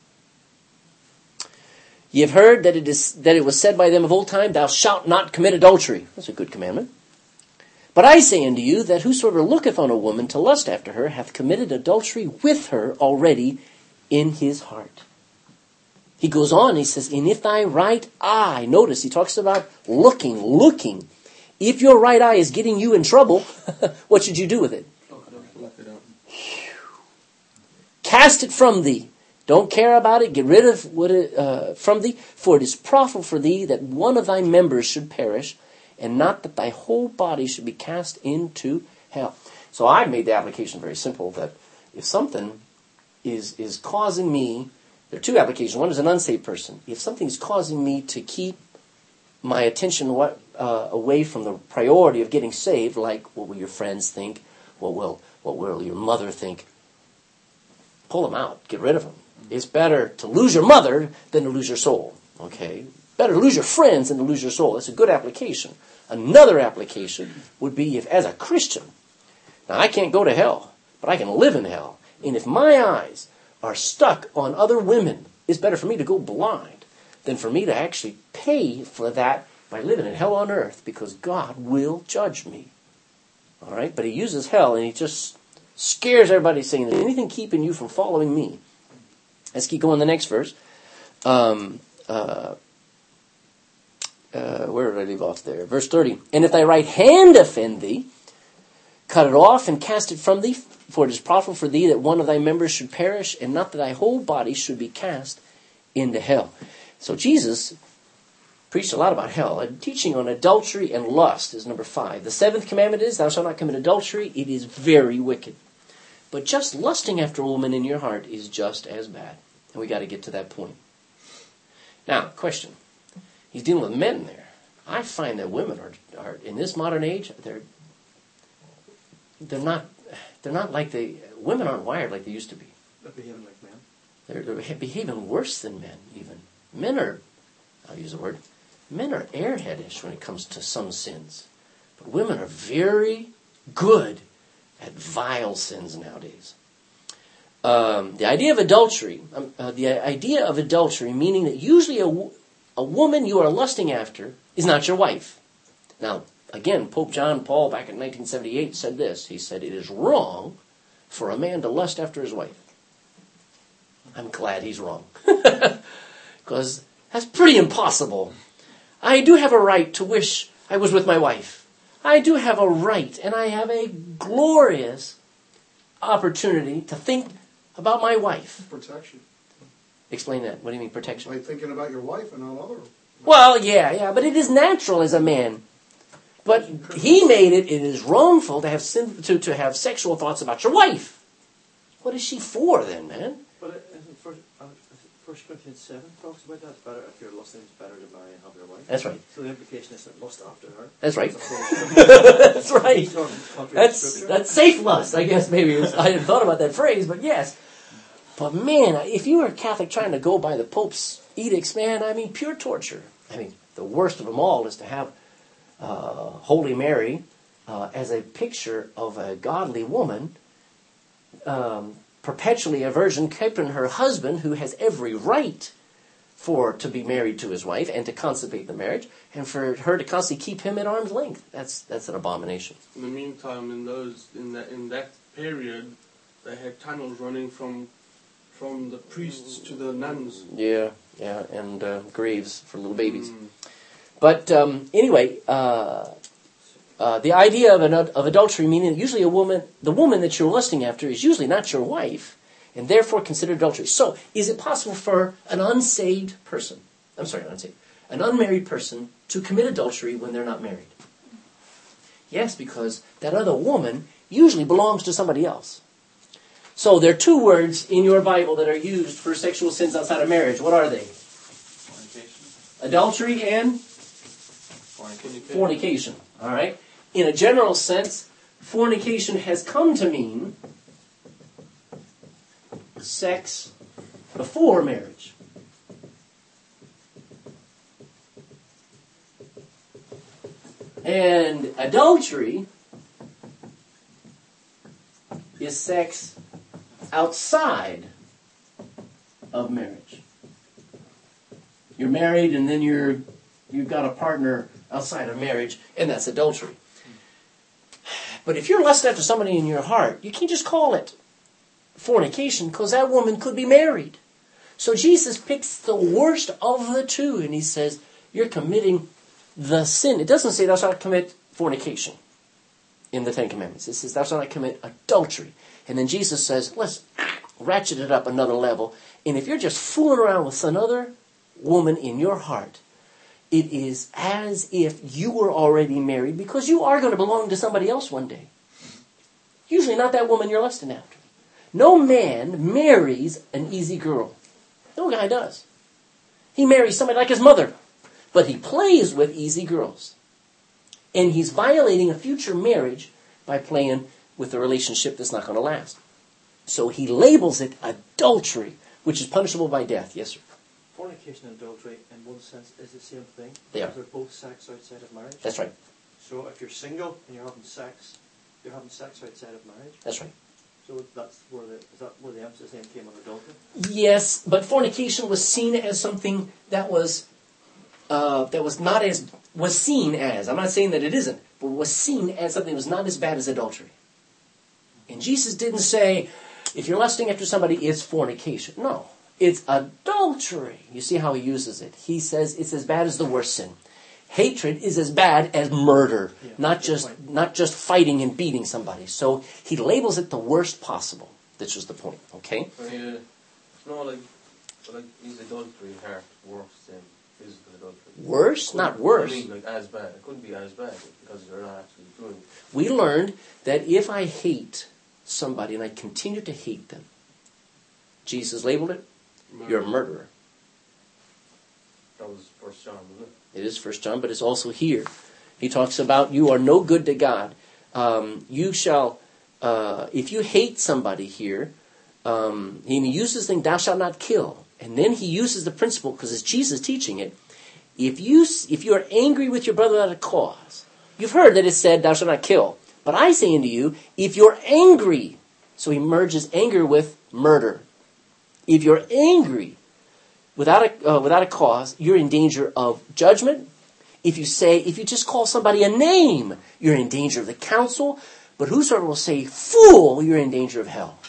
Ye have heard that it is that it was said by them of old time, thou shalt not commit adultery. That's a good commandment. But I say unto you that whosoever looketh on a woman to lust after her hath committed adultery with her already in his heart. He goes on, he says, and if thy right eye, notice he talks about looking, looking. If your right eye is getting you in trouble, what should you do with it? Cast it from thee. Don't care about it. Get rid of what it, uh, from thee. For it is profitable for thee that one of thy members should perish, and not that thy whole body should be cast into hell. So I've made the application very simple, that if something is is causing me, there are two applications. One is an unsaved person. If something's causing me to keep my attention what, uh, away from the priority of getting saved, like what will your friends think, what will what will your mother think, pull them out. Get rid of them. It's better to lose your mother than to lose your soul. Okay? Better to lose your friends than to lose your soul. That's a good application. Another application would be if, as a Christian, now I can't go to hell, but I can live in hell. And if my eyes are stuck on other women, it's better for me to go blind than for me to actually pay for that by living in hell on earth, because God will judge me. All right? But he uses hell, and he just scares everybody, saying, there's anything keeping you from following me. Let's keep going to the next verse. Um, uh, uh, where did I leave off there? Verse thirty. And if thy right hand offend thee, cut it off and cast it from thee, for it is profitable for thee that one of thy members should perish, and not that thy whole body should be cast into hell. So Jesus preached a lot about hell. And teaching on adultery and lust is number five. The seventh commandment is, thou shalt not commit adultery. It is very wicked. But just lusting after a woman in your heart is just as bad. And we got to get to that point. Now, question. He's dealing with men there. I find that women are, are in this modern age, they're they're not they're not like they women aren't wired like they used to be. They're behaving like men. They're, they're behaving worse than men even. Men are, I'll use the word, men are airheadish when it comes to some sins. But women are very good at vile sins nowadays. Um, the idea of adultery, um, uh, the idea of adultery, meaning that usually a, a woman you are lusting after is not your wife. Now, again, Pope John Paul back in nineteen seventy-eight said this. He said, it is wrong for a man to lust after his wife. I'm glad he's wrong. Because that's pretty impossible. I do have a right to wish I was with my wife. I do have a right, and I have a glorious opportunity to think about my wife. Protection. Explain that. What do you mean protection? By thinking about your wife and not other. Well, yeah, yeah, but it is natural as a man. But he made it, it is wrongful to have sin, to, to have sexual thoughts about your wife. What is she for then, man? But uh, isn't First, uh, First Corinthians seven talks about that. It's better if you're lusting, it's better to marry and have your wife. That's right. So the implication is that lust after her. That's right. That's That's right. That's that's safe lust, I guess. Maybe it was, I hadn't thought about that phrase, but yes. But man, if you were a Catholic trying to go by the Pope's edicts, man, I mean, pure torture. I mean, the worst of them all is to have uh, Holy Mary uh, as a picture of a godly woman, um, perpetually a virgin, keeping her husband, who has every right for to be married to his wife and to consummate the marriage, and for her to constantly keep him at arm's length. That's that's an abomination. In the meantime, in those in that in that period, they had tunnels running from from the priests to the nuns. Yeah, yeah, and uh, graves for little babies. Mm. But um, anyway, uh, uh, the idea of an of adultery, meaning that usually a woman, the woman that you're lusting after, is usually not your wife, and therefore considered adultery. So, is it possible for an unsaved person, I'm sorry, not unsaved, an unmarried person to commit adultery when they're not married? Yes, because that other woman usually belongs to somebody else. So there are two words in your Bible that are used for sexual sins outside of marriage. What are they? Fornication. Adultery and Fornication. fornication. All right? In a general sense, fornication has come to mean sex before marriage. And adultery is sex outside of marriage. You're married and then you're you've got a partner outside of marriage, and that's adultery. But if you're lusting after somebody in your heart, you can't just call it fornication, because that woman could be married. So Jesus picks the worst of the two, and he says, you're committing the sin. It doesn't say thou shalt not commit fornication in the Ten Commandments. It says thou shalt not commit adultery. And then Jesus says, let's ratchet it up another level. And if you're just fooling around with another woman in your heart, it is as if you were already married, because you are going to belong to somebody else one day. Usually not that woman you're lusting after. No man marries an easy girl. No guy does. He marries somebody like his mother. But he plays with easy girls. And he's violating a future marriage by playing with a relationship that's not going to last. So he labels it adultery, which is punishable by death. Yes, sir. Fornication and adultery, in one sense, is the same thing. They are. They're both sex outside of marriage. That's right. So if you're single and you're having sex, you're having sex outside of marriage. That's right. So that's where the is that where the emphasis then came on adultery. Yes, but fornication was seen as something that was uh, that was not as was seen as. I'm not saying that it isn't, but was seen as something that was not as bad as adultery. And Jesus didn't say, if you're lusting after somebody, it's fornication. No, it's adultery. You see how he uses it. He says it's as bad as the worst sin. Hatred is as bad as murder, Yeah, not just point. not just fighting and beating somebody. So he labels it the worst possible. This was the point. Okay. Well, yeah, it's not like, like is adultery heart worse than physical adultery? Worse, not Couldn't- worse. I mean, like as bad. It couldn't be as bad because they're not actually doing it. We learned that if I hate somebody and I continue to hate them, Jesus labeled it, you're a murderer. That was First John, wasn't it? It is First John, but it's also here. He talks about you are no good to God. Um, you shall, uh, if you hate somebody here, um, and he uses the thing, thou shalt not kill. And then he uses the principle, because it's Jesus teaching it. If you if you are angry with your brother without a cause, you've heard that it said, thou shalt not kill. But I say unto you, if you're angry, so he merges anger with murder. If you're angry without a uh, without a cause, you're in danger of judgment. If you say, if you just call somebody a name, you're in danger of the council. But whosoever will say fool, you're in danger of hell.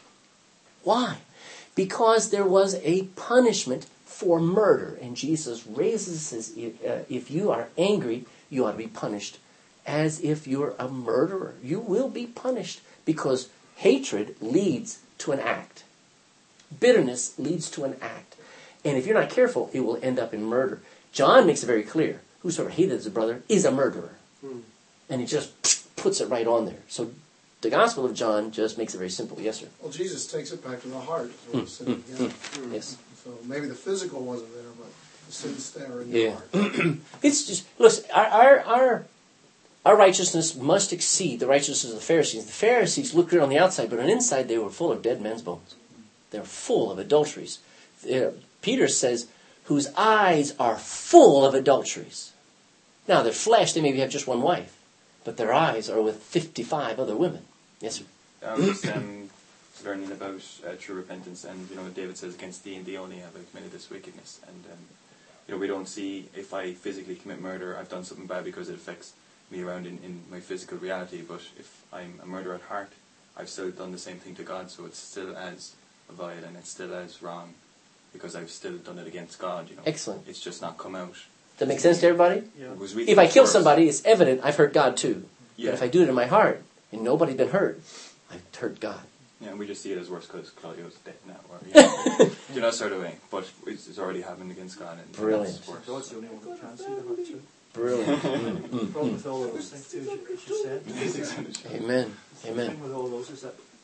Why? Because there was a punishment for murder. And Jesus raises, says, if, uh, if you are angry, you ought to be punished as if you're a murderer. You will be punished because hatred leads to an act. Bitterness leads to an act. And if you're not careful, it will end up in murder. John makes it very clear. Whosoever hated his brother is a murderer. Hmm. And he just puts it right on there. So the Gospel of John just makes it very simple. Yes, sir. Well, Jesus takes it back to the heart. Is what it's saying. Mm, Yeah. mm, yes. So maybe the physical wasn't there, but the sins there in Yeah. the heart. It's just, listen, our, our, our, our righteousness must exceed the righteousness of the Pharisees. The Pharisees looked good on the outside, but on the inside they were full of dead men's bones. They were full of adulteries. Uh, Peter says, whose eyes are full of adulteries. Now, their flesh, they maybe have just one wife, but their eyes are with fifty-five other women. Yes, sir. I'm just um, learning about uh, true repentance, and you know, David says, "Against thee and thee only have I committed this wickedness." And um, you know, we don't see if I physically commit murder, I've done something bad because it affects me around in, in my physical reality. But if I'm a murderer at heart, I've still done the same thing to God, so it's still as vile and it's still as wrong because I've still done it against God. You know, Excellent. It's just not come out. Does that make sense to everybody? Yeah. It was weak If I at kill first. somebody, it's evident I've hurt God too. Yeah. But if I do it in my heart and nobody's been hurt, I've hurt God. Yeah, and we just see it as worse because Claudio's dead now. Or, you know, you know, sort of way. But it's, it's already happened against God. And Brilliant. it's worse. God's the only one who can see the heart too. Brilliant. The problem with all of those things too, as you, as you said, Amazing. Amen. the Amen. thing with all those is that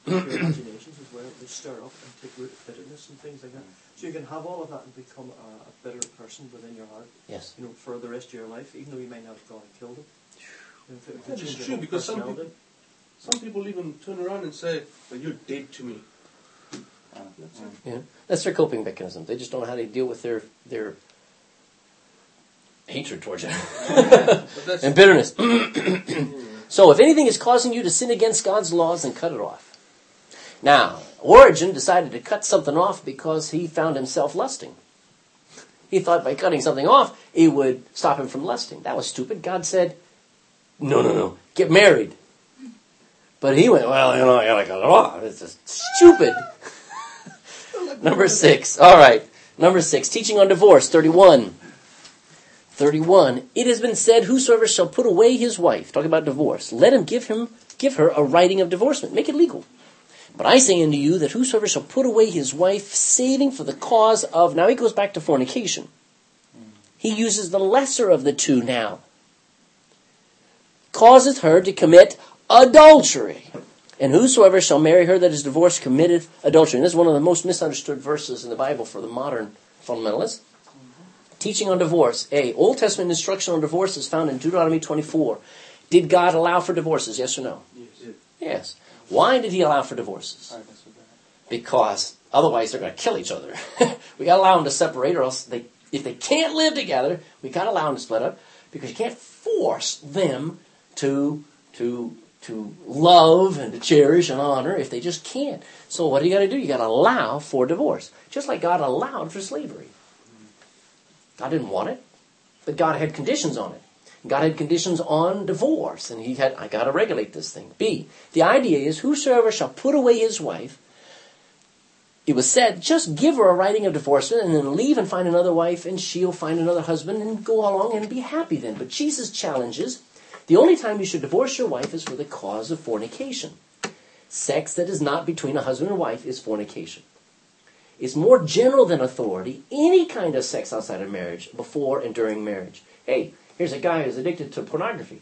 your imaginations as well. They stir up and take root of bitterness and things like that. So you can have all of that and become a, a bitter person within your heart. Yes. You know, for the rest of your life, even though you may not have gone and killed him. You know, if it- if That it is changed true, your whole because some personality. people, some people even turn around and say, "Well, you're dead to me." Uh, That's yeah. it. Yeah. That's their coping mechanism. They just don't know how to deal with their their hatred towards you But that's and bitterness. So if anything is causing you to sin against God's laws, then cut it off. Now, Origen decided to cut something off because he found himself lusting. He thought by cutting something off, it would stop him from lusting. That was stupid. God said, no, no, no, get married. But he went, well, you know, I gotta cut it off. It's just stupid. Number six. All right. Number six. Teaching on divorce. Thirty-one. Thirty-one. It has been said, "Whosoever shall put away his wife," talking about divorce, "let him give him give her a writing of divorcement." Make it legal. "But I say unto you that whosoever shall put away his wife, saving for the cause of," now he goes back to fornication. He uses the lesser of the two now. "Causeth her to commit adultery. And whosoever shall marry her that is divorced committeth adultery." And this is one of the most misunderstood verses in the Bible for the modern fundamentalists. Teaching on divorce. A. Old Testament instruction on divorce is found in Deuteronomy twenty-four. Did God allow for divorces? Yes or no? Yes. Yes. Why did he allow for divorces? All right, that's what that- Because otherwise they're going to kill each other. We got to allow them to separate, or else they, if they can't live together, we got to allow them to split up, because you can't force them to to to love and to cherish and honor if they just can't. So what do you got to do? You got to allow for divorce, just like God allowed for slavery. God didn't want it, but God had conditions on it. God had conditions on divorce, and he had, I got to regulate this thing. B, the idea is, whosoever shall put away his wife, it was said, just give her a writing of divorcement and then leave and find another wife, and she'll find another husband and go along and be happy then. But Jesus challenges, the only time you should divorce your wife is for the cause of fornication. Sex that is not between a husband and wife is fornication. It's more general than authority. Any kind of sex outside of marriage, before and during marriage. Hey, here's a guy who's addicted to pornography.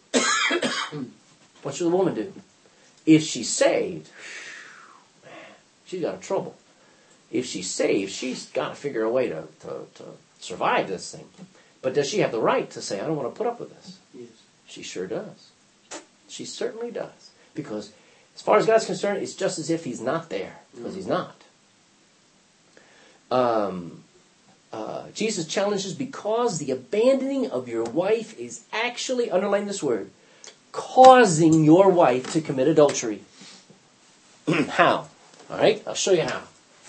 What should the woman do? If she's saved, man, she's got trouble. If she's saved, she's got to figure a way to, to, to survive this thing. But does she have the right to say, I don't want to put up with this? Yes. She sure does. She certainly does. Because as far as God's concerned, it's just as if he's not there. Because he's not. Um, uh, Jesus challenges, because the abandoning of your wife is actually, underline this word, causing your wife to commit adultery. How? All right, I'll show you how.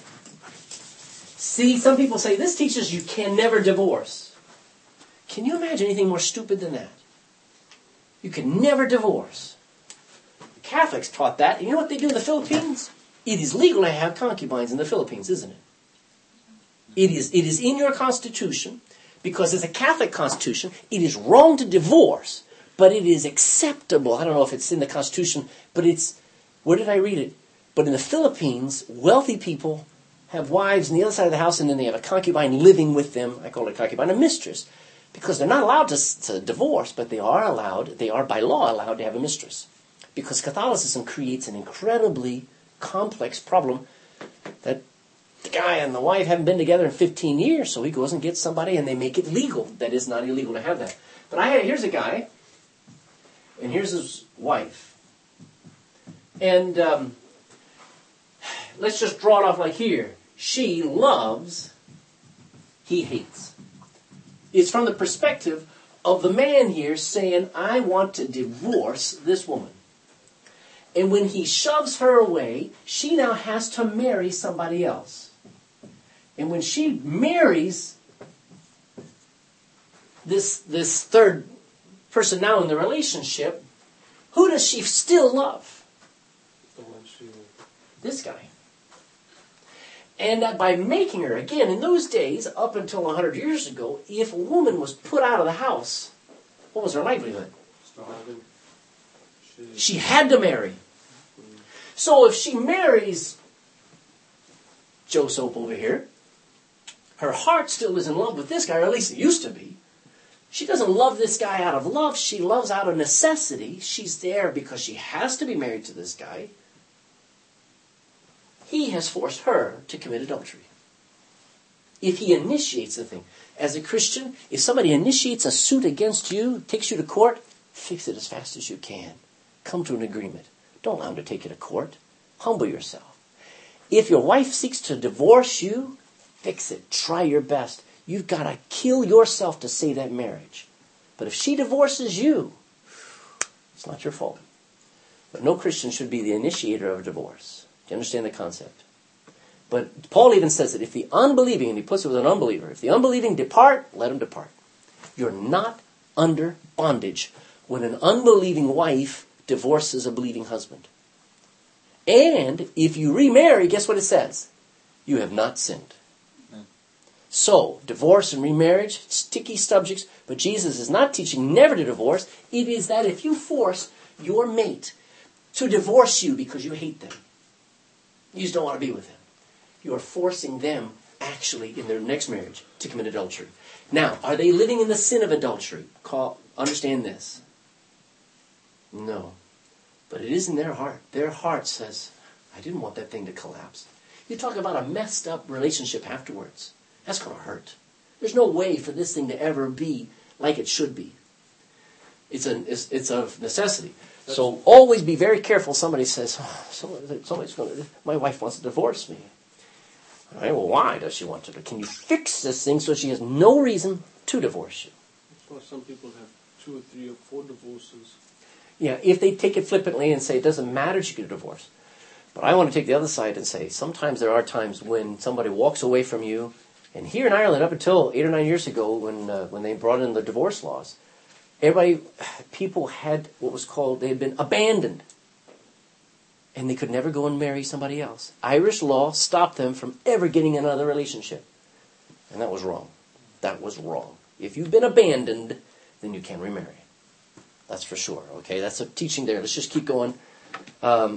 See, some people say, this teaches you can never divorce. Can you imagine anything more stupid than that? You can never divorce. The Catholics taught that. And you know what they do in the Philippines? It is legal to have concubines in the Philippines, isn't it? It is, it is in your constitution, because it's a Catholic constitution. It is wrong to divorce, but it is acceptable. I don't know if it's in the constitution, but it's, where did I read it? But in the Philippines, wealthy people have wives on the other side of the house, and then they have a concubine living with them. I call it a concubine, a mistress, because they're not allowed to, to divorce, but they are allowed, they are by law allowed to have a mistress. Because Catholicism creates an incredibly complex problem that the guy and the wife haven't been together in fifteen years, so he goes and gets somebody, and they make it legal. That is not illegal to have that. But I had, here's a guy, and here's his wife. And um, let's just draw it off like here. She loves, he hates. It's from the perspective of the man here saying, I want to divorce this woman. And when he shoves her away, she now has to marry somebody else. And when she marries this, this third person now in the relationship, who does she still love? The one she This guy. And that by making her, again, in those days, up until one hundred years ago, if a woman was put out of the house, what was her livelihood? started. She, She had to marry. So if she marries Joe Soap over here, her heart still is in love with this guy, or at least it used to be. She doesn't love this guy out of love. She loves out of necessity. She's there because she has to be married to this guy. he has forced her to commit adultery. If he initiates the thing. As a Christian, if somebody initiates a suit against you, takes you to court, fix it as fast as you can. Come to an agreement. Don't allow him to take you to court. Humble yourself. If your wife seeks to divorce you, fix it. Try your best. You've got to kill yourself to save that marriage. But if she divorces you, it's not your fault. But no Christian should be the initiator of a divorce. Do you understand the concept? But Paul even says that if the unbelieving, and he puts it with an unbeliever, if the unbelieving depart, let him depart. You're not under bondage when an unbelieving wife divorces a believing husband. And if you remarry, guess what it says? You have not sinned. Mm. So, divorce and remarriage, sticky subjects, but Jesus is not teaching never to divorce. It is that if you force your mate to divorce you because you hate them, you just don't want to be with them, you are forcing them, actually, in their next marriage, to commit adultery. Now, are they living in the sin of adultery? Call, understand this. No. But it is in their heart. Their heart says, I didn't want that thing to collapse. You talk about a messed up relationship afterwards. That's going to hurt. There's no way for this thing to ever be like it should be. It's a, it's, it's a necessity. So always be very careful. Somebody says, oh, somebody, somebody's going to, my wife wants to divorce me. All right, well, why does she want to? Can you fix this thing so she has no reason to divorce you? That's why some people have two or three or four divorces. Yeah, if they take it flippantly and say it doesn't matter, she get a divorce. But I want to take the other side and say sometimes there are times when somebody walks away from you. And here in Ireland, up until eight or nine years ago, when uh, when they brought in the divorce laws, everybody, people had what was called, they had been abandoned. And they could never go and marry somebody else. Irish law stopped them from ever getting another relationship. And that was wrong. That was wrong. If you've been abandoned, then you can remarry. That's for sure. Okay, that's a teaching there. Let's just keep going. Um,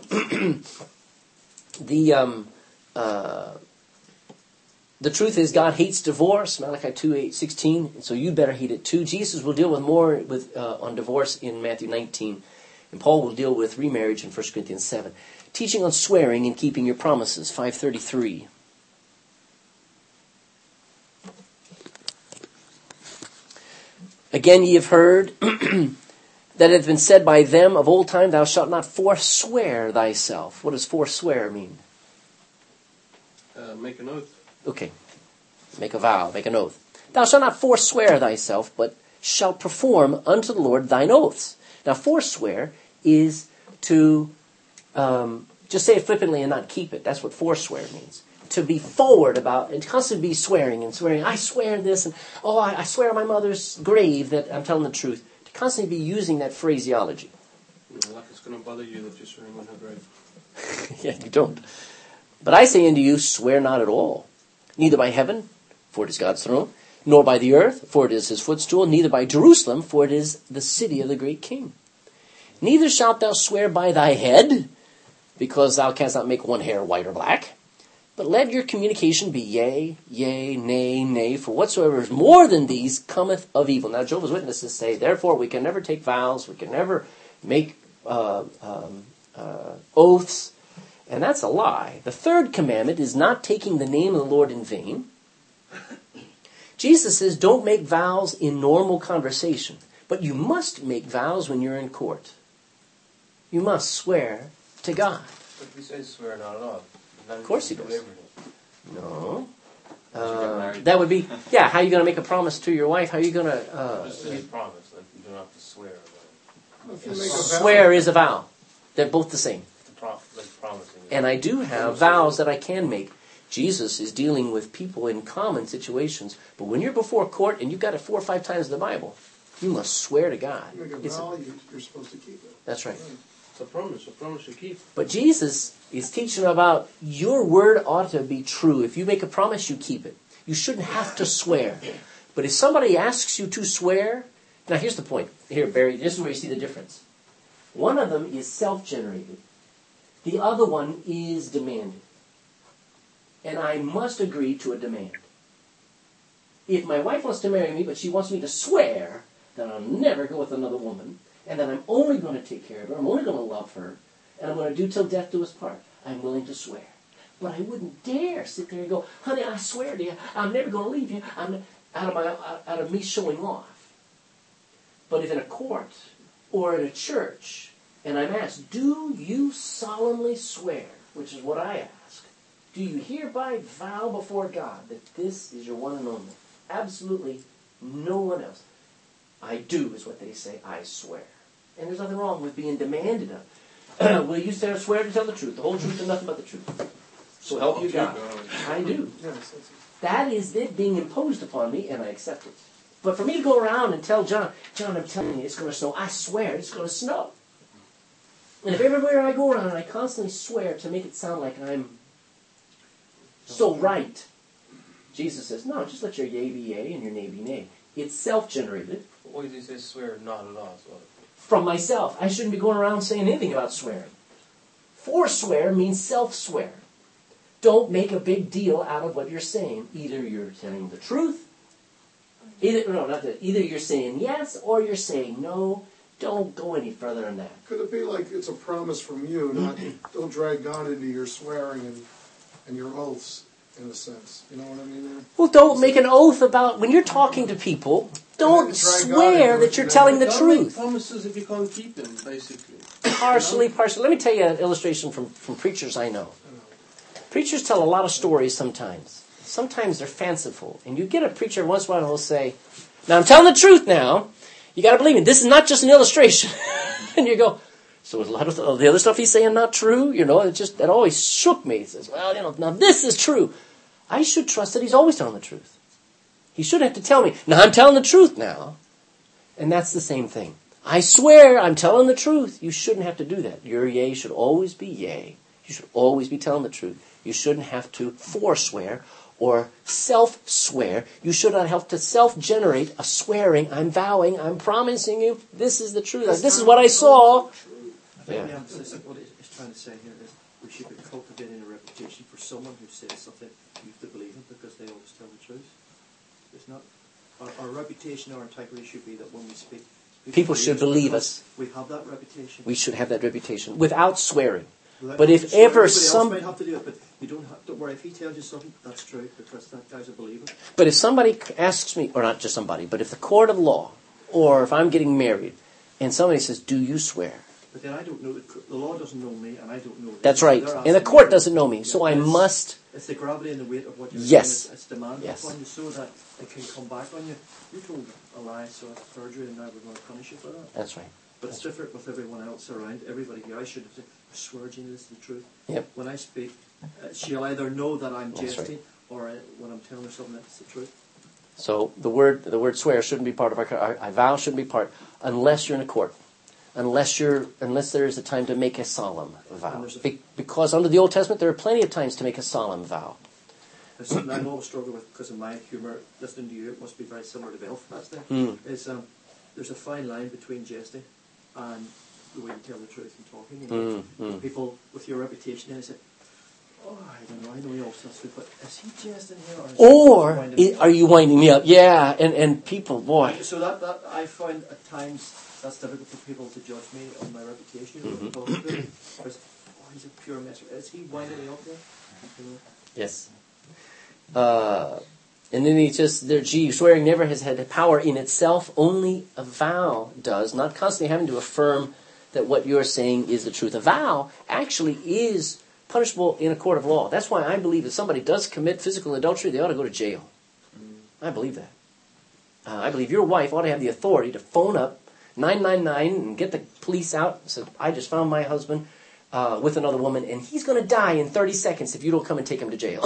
the um, uh, the truth is God hates divorce. Malachi two eight sixteen. And so you better hate it too. Jesus will deal with more with uh, on divorce in Matthew nineteen. And Paul will deal with remarriage in First Corinthians seven. Teaching on swearing and keeping your promises, five thirty-three. Again ye have heard that it hath been said by them of old time, thou shalt not forswear thyself. What does forswear mean? Uh, make an oath. Okay. Make a vow, make an oath. Thou shalt not forswear thyself, but shalt perform unto the Lord thine oaths. Now forswear is to um, just say it flippantly and not keep it. That's what forswear means. To be forward about, and constantly be swearing and swearing, I swear this, and oh, I, I swear on my mother's grave that I'm telling the truth. To constantly be using that phraseology. Like it's going to bother you that you're swearing on her grave. Yeah, you don't. But I say unto you, swear not at all. Neither by heaven, for it is God's throne, nor by the earth, for it is his footstool, neither by Jerusalem, for it is the city of the great king. Neither shalt thou swear by thy head, because thou canst not make one hair white or black. But let your communication be yea, yea, nay, nay, for whatsoever is more than these cometh of evil. Now Jehovah's Witnesses say, therefore we can never take vows, we can never make uh, um, uh, oaths, and that's a lie. The third commandment is not taking the name of the Lord in vain. Jesus says don't make vows in normal conversation, but you must make vows when you're in court. You must swear to God. But he says swear not at all. Of course he does. No. get Uh, married. that would be, yeah, how are you going to make a promise to your wife? How are you going to... Uh, Just say promise, like you don't have to swear about If you make a vow- swear is a vow. They're both the same. it. The pro- like promising. And I do have vows that I can make. Jesus is dealing with people in common situations. But when you're before court and you've got it four or five times in the Bible, you must swear to God. You make a It's a- vow, you- you're supposed to keep it. that's right. It's a promise, a promise you keep. But Jesus is teaching about your word ought to be true. If you make a promise, you keep it. You shouldn't have to swear. But if somebody asks you to swear, now here's the point. Here, Barry, this is where you see the difference. One of them is self-generated. The other one is demanded. And I must agree to a demand. If my wife wants to marry me, but she wants me to swear that I'll never go with another woman, and that I'm only going to take care of her, I'm only going to love her, and I'm going to do till death do us part, I'm willing to swear. But I wouldn't dare sit there and go, honey, I swear to you, I'm never going to leave you. I'm out of my out of me showing off. But if in a court or in a church, and I'm asked, do you solemnly swear, which is what I ask, do you hereby vow before God that this is your one and only? Absolutely no one else. I do is what they say, I swear. And there's nothing wrong with being demanded of. Will you swear to tell the truth, the whole truth and nothing but the truth? So help you God. I do. That is it being imposed upon me, and I accept it. But for me to go around and tell John, John, I'm telling you, it's going to snow. I swear it's going to snow. And if everywhere I go around, I constantly swear to make it sound like I'm so right. Jesus says, no, just let your yea be yea and your nay be nay. It's self-generated. Why does he say swear not at all? So From myself. I shouldn't be going around saying anything about swearing. Forswear means self-swear. Don't make a big deal out of what you're saying. Either you're telling the truth, either no, not that. Either you're saying yes or you're saying no. Don't go any further than that. Could it be like it's a promise from you, not don't drag God into your swearing and, and your oaths, in a sense? You know what I mean there? Well, don't make an oath about, when you're talking to people, don't swear that you're telling the Don't make truth. promises if you can't keep them, basically. Partially, partially. Let me tell you an illustration from, from preachers I know. Preachers tell a lot of stories sometimes. Sometimes they're fanciful. And you get a preacher once in a while who'll say, now I'm telling the truth now. You got to believe me. This is not just an illustration. And you go, so is a lot of the, the other stuff he's saying not true? You know, it just, that always shook me. He says, well, you know, now this is true. I should trust that he's always telling the truth. He shouldn't have to tell me, now I'm telling the truth now. And that's the same thing. I swear I'm telling the truth. You shouldn't have to do that. Your yea should always be yea. You should always be telling the truth. You shouldn't have to forswear or self-swear. You should not have to self-generate a swearing. I'm vowing, I'm promising you, this is the truth. This is what I saw. I think Yeah. the emphasis of what he's trying to say here is we should be cultivating a reputation for someone who says something you have to believe in because they always tell the truth. It's not our, our reputation, our integrity should be that when we speak, People should believe because us. We have that reputation. We should have that reputation without swearing. Without But if having to swear. ever Everybody some- else might have to do it, but you don't have, don't worry. If he tells you something, that's true because that guy's a believer. But if somebody asks me, or not just somebody, but if the court of law, or if I'm getting married, and somebody says, do you swear? But then I don't know, the, the law doesn't know me, and I don't know them. That's So right. they're And the asking court me- doesn't know me, so I It's- must... It's the gravity and the weight of what you're Yes. saying. It's, it's demanded Yes. upon you so that it can come back on you. You told a lie, so it's perjury, and now we're going to punish you for that. That's right. But it's different with everyone else around. Everybody here, I should have said, I swear, Gina, this is the truth. Yep. When I speak, uh, she'll either know that I'm That's jesting, right. or uh, when I'm telling her something, that's the truth. So the word the word swear shouldn't be part of our... I, I vow shouldn't be part, unless you're in a court. Unless you're, unless there is a time to make a solemn vow. And there's a- Be, because under the Old Testament, there are plenty of times to make a solemn vow. There's something I've always struggled with because of my humour. Listening to you, it must be very similar to Belfast there. Mm. Is um, there's a fine line between jesting and the way you tell the truth and talking. You know? Mm, mm. People with your reputation, then they say, "Oh, I don't know, I know he always tells the truth, but is he jesting here, or, is Or he winding me i- are you winding me up? Yeah, and, and people, boy. up?" So that, that I find at times that's difficult for people to judge me on my reputation. You know, Mhm. talking to me, because oh, he's a pure mess. Is he winding me up there? You know? Yes. Uh, and then he just, there, gee, swearing never has had power in itself. Only a vow does. Not constantly having to affirm that what you're saying is the truth. A vow actually is punishable in a court of law. That's why I believe if somebody does commit physical adultery, they ought to go to jail. I believe that. Uh, I believe your wife ought to have the authority to phone up nine nine nine and get the police out and say, I just found my husband uh, with another woman, and he's going to die in thirty seconds if you don't come and take him to jail.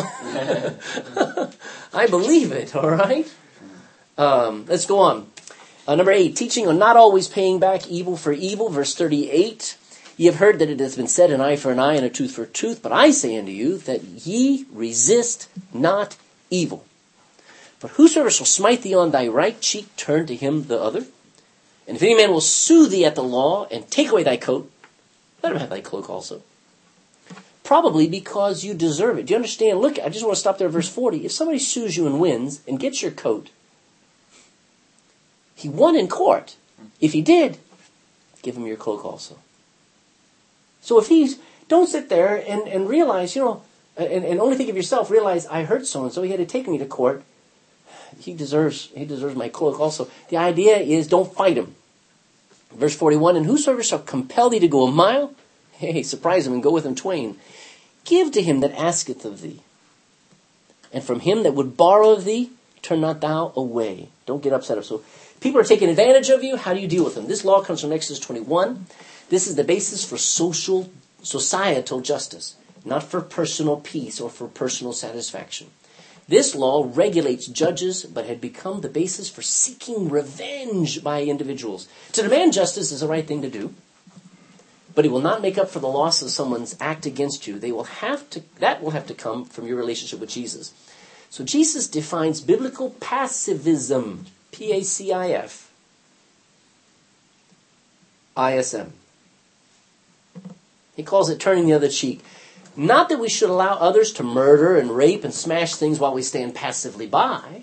I believe it, all right? Um, let's go on. Uh, number eight, teaching on not always paying back evil for evil, verse thirty-eight. Ye have heard that it has been said, an eye for an eye and a tooth for a tooth, but I say unto you that ye resist not evil. But whosoever shall smite thee on thy right cheek, turn to him the other. And if any man will sue thee at the law, and take away thy coat, let him have thy cloak also. Probably because you deserve it. Do you understand? Look, I just want to stop there at verse forty. If somebody sues you and wins, and gets your coat, he won in court. If he did, give him your cloak also. So if he's, don't sit there and, and realize, you know, And, and only think of yourself, realize I hurt so-and-so, he had to take me to court. He deserves, he deserves my cloak also. The idea is don't fight him. Verse forty-one, and whosoever shall compel thee to go a mile, hey, surprise him and go with him twain. Give to him that asketh of thee. And from him that would borrow of thee, turn not thou away. Don't get upset. So people are taking advantage of you. How do you deal with them? This law comes from Exodus twenty-one. This is the basis for social, societal justice, not for personal peace or for personal satisfaction. This law regulates judges, but had become the basis for seeking revenge by individuals. To demand justice is the right thing to do, but it will not make up for the loss of someone's act against you. They will have to, that will have to come from your relationship with Jesus. So Jesus defines biblical pacifism, P A C I F I S M. He calls it turning the other cheek. Not that we should allow others to murder and rape and smash things while we stand passively by,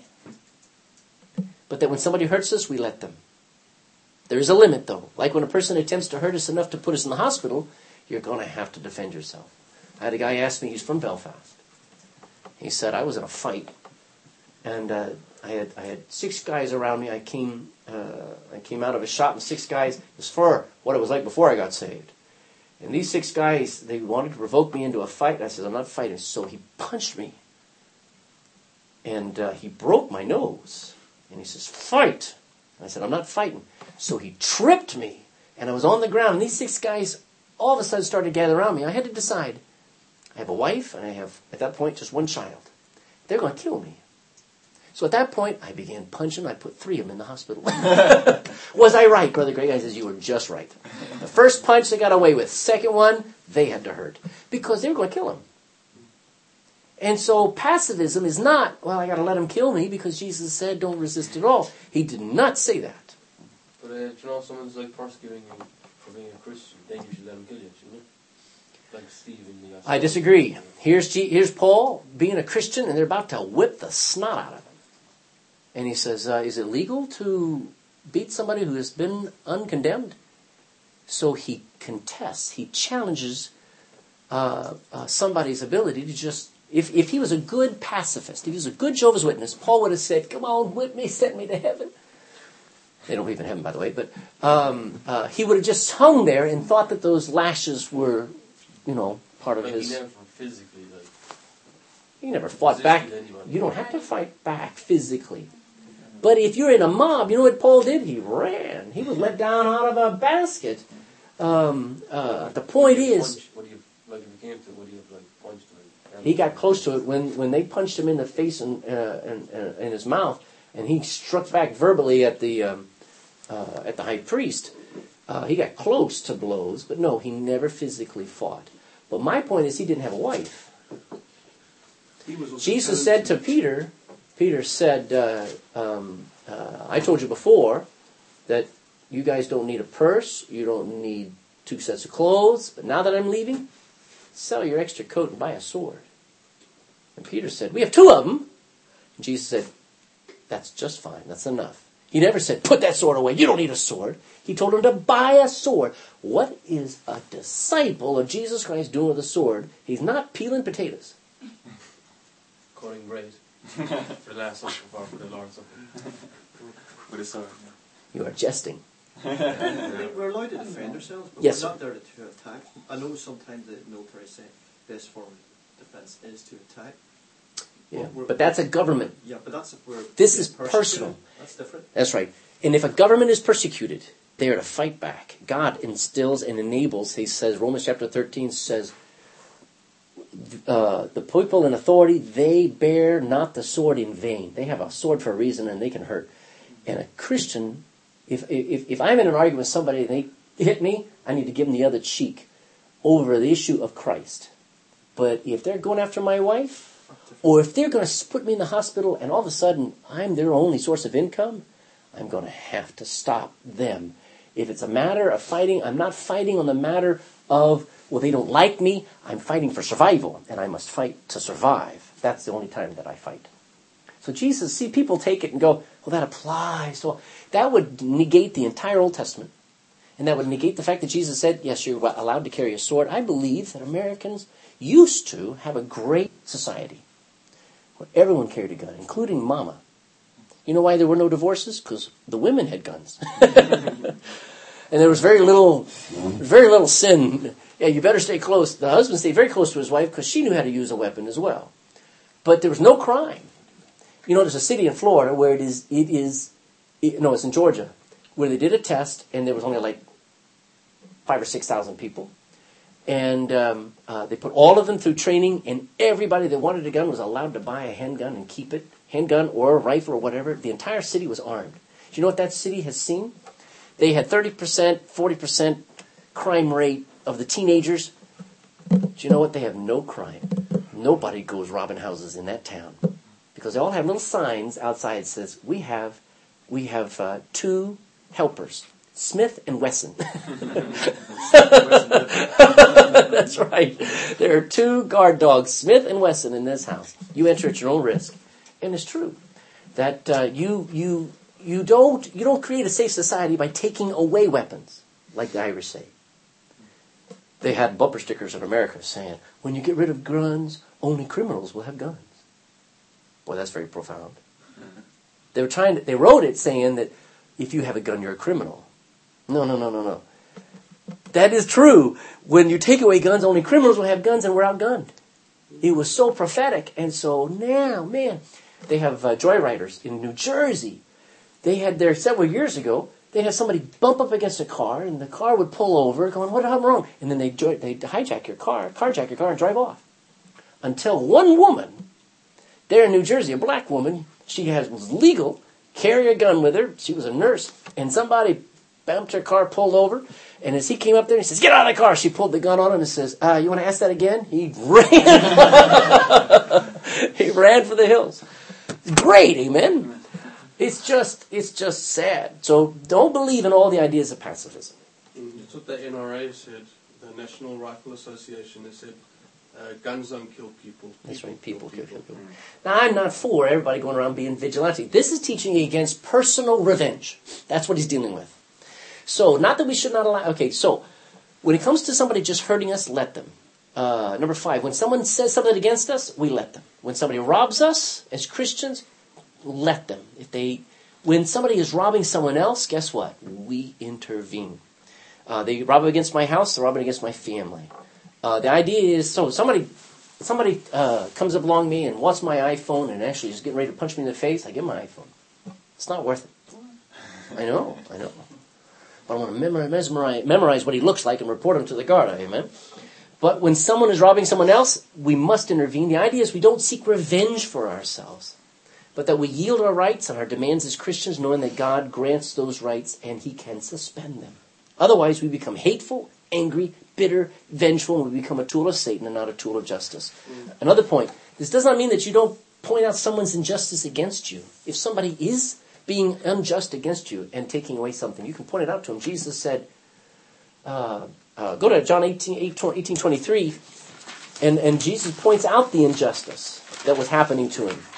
but that when somebody hurts us, we let them. There is a limit, though. Like when a person attempts to hurt us enough to put us in the hospital, you're going to have to defend yourself. I had a guy ask me, he's from Belfast. He said, I was in a fight, and uh, I had I had six guys around me. I came uh, I came out of a shot, and six guys. It was for what it was like before I got saved. And these six guys, they wanted to provoke me into a fight. And I said, I'm not fighting. So he punched me, and uh, he broke my nose. And he says, fight. I said, I'm not fighting. So he tripped me, and I was on the ground. And these six guys all of a sudden started to gather around me. I had to decide. I have a wife, and I have, at that point, just one child. They're going to kill me. So at that point, I began punching. I put three of them in the hospital. Was I right? Brother Greg, I says, you were just right. The first punch they got away with. Second one, they had to hurt. Because they were going to kill him. And so pacifism is not, well, I got to let him kill me because Jesus said don't resist at all. He did not say that. But uh, do you know, if someone's like persecuting you for being a Christian, then you should let him kill you, shouldn't you? Like Stephen. I disagree. Here's G- here's Paul being a Christian, and they're about to whip the snot out of him. And he says, uh, is it legal to beat somebody who has been uncondemned? So he contests, he challenges uh, uh, somebody's ability to just, if, if he was a good pacifist, if he was a good Jehovah's Witness, Paul would have said, come on, whip me, send me to heaven. They don't believe in heaven, by the way, but um, uh, he would have just hung there and thought that those lashes were, you know, part of like his... He never physically, like... He never fought back. You don't have to fight back physically. But if you're in a mob, you know what Paul did? He ran. He was let down out of a basket. Um, uh, the point is... Punch, what do you, like if you came to it, what do you have, like, punched him? He got close to it when, when they punched him in the face and uh, and, uh, in his mouth, and he struck back verbally at the um, uh, at the high priest. Uh, he got close to blows, but no, he never physically fought. But my point is, he didn't have a wife. He was also Jesus said to Peter, Peter said, uh, um, uh, I told you before that you guys don't need a purse, you don't need two sets of clothes, but now that I'm leaving, sell your extra coat and buy a sword. And Peter said, we have two of them. And Jesus said, that's just fine, that's enough. He never said, put that sword away, you don't need a sword. He told him to buy a sword. What is a disciple of Jesus Christ doing with a sword? He's not peeling potatoes. Cutting bread. For the last supper, or for the Lord's Supper. With a sword. You are jesting. We're allowed to defend ourselves, but Yes, we're sir. not there to, to attack. I know sometimes the military say best form of defense is to attack. Yeah, We're- but that's a government. Yeah, but that's if we're This being is persecuted. personal. That's different. That's right. And if a government is persecuted, they are to fight back. God instills and enables. He says, Romans chapter thirteen says, uh, the people in authority, they bear not the sword in vain. They have a sword for a reason and they can hurt. And a Christian, if if, if I'm in an argument with somebody and they hit me, I need to give them the other cheek over the issue of Christ. But if they're going after my wife, or if they're going to put me in the hospital and all of a sudden I'm their only source of income, I'm going to have to stop them. If it's a matter of fighting, I'm not fighting on the matter of, well, they don't like me. I'm fighting for survival, and I must fight to survive. That's the only time that I fight. So Jesus, see, people take it and go, well, that applies. So that would negate the entire Old Testament. And that would negate the fact that Jesus said, yes, you're allowed to carry a sword. I believe that Americans used to have a great society where everyone carried a gun, including Mama. You know why there were no divorces? Because the women had guns. And there was very little, very little sin. Yeah, you better stay close. The husband stayed very close to his wife because she knew how to use a weapon as well. But there was no crime. You know, there's a city in Florida where it is, it is, it, no, it's in Georgia, where they did a test and there was only like five or six thousand people. And um, uh, they put all of them through training, and everybody that wanted a gun was allowed to buy a handgun and keep it, handgun or a rifle or whatever. The entire city was armed. Do you know what that city has seen? They had thirty percent, forty percent crime rate of the teenagers. Do you know what? They have no crime. Nobody goes robbing houses in that town because they all have little signs outside that says, we have, we have uh, two helpers, Smith and Wesson. That's right. There are two guard dogs, Smith and Wesson, in this house. You enter at your own risk. And it's true that uh, you you you don't you don't create a safe society by taking away weapons, like the Irish say. They had bumper stickers in America saying, when you get rid of guns, only criminals will have guns. Boy, that's very profound. They were trying to, they wrote it saying that if you have a gun, you're a criminal. No, no, no, no, no. That is true. When you take away guns, only criminals will have guns, and we're outgunned. It was so prophetic. And so now, man, they have uh, joyriders in New Jersey. They had there several years ago, they had somebody bump up against a car, and the car would pull over, going, what happened wrong? And then they'd, they'd hijack your car, carjack your car, and drive off. Until one woman, there in New Jersey, a black woman, she has, was legal, carry a gun with her. She was a nurse, and somebody bumped her car, pulled over, and as he came up there, he says, get out of the car. She pulled the gun on him and says, uh, you want to ask that again? He ran. He ran for the hills. Great, amen? It's just, it's just sad. So don't believe in all the ideas of pacifism. It's what the N R A said, the National Rifle Association. They said, uh, guns don't kill people. people That's right, people kill people. people. Now, I'm not for everybody going around being vigilante. This is teaching against personal revenge. That's what he's dealing with. So, not that we should not allow... Okay, so, when it comes to somebody just hurting us, let them. Uh, number five, when someone says something against us, we let them. When somebody robs us, as Christians, let them. If they, when somebody is robbing someone else, guess what? We intervene. Uh, they rob against my house, they're robbing against my family. Uh, the idea is, so somebody somebody uh, comes up along me and wants my iPhone and actually is getting ready to punch me in the face, I give him my iPhone. It's not worth it. I know, I know. But I want to memorize, memorize what he looks like and report him to the guard, amen? But when someone is robbing someone else, we must intervene. The idea is we don't seek revenge for ourselves, but that we yield our rights and our demands as Christians, knowing that God grants those rights and he can suspend them. Otherwise, we become hateful, angry, bitter, vengeful, and we become a tool of Satan and not a tool of justice. Mm. Another point, this does not mean that you don't point out someone's injustice against you. If somebody is being unjust against you and taking away something, you can point it out to him. Jesus said, uh, uh, go to John eighteen, eighteen twenty-three, and, and Jesus points out the injustice that was happening to him.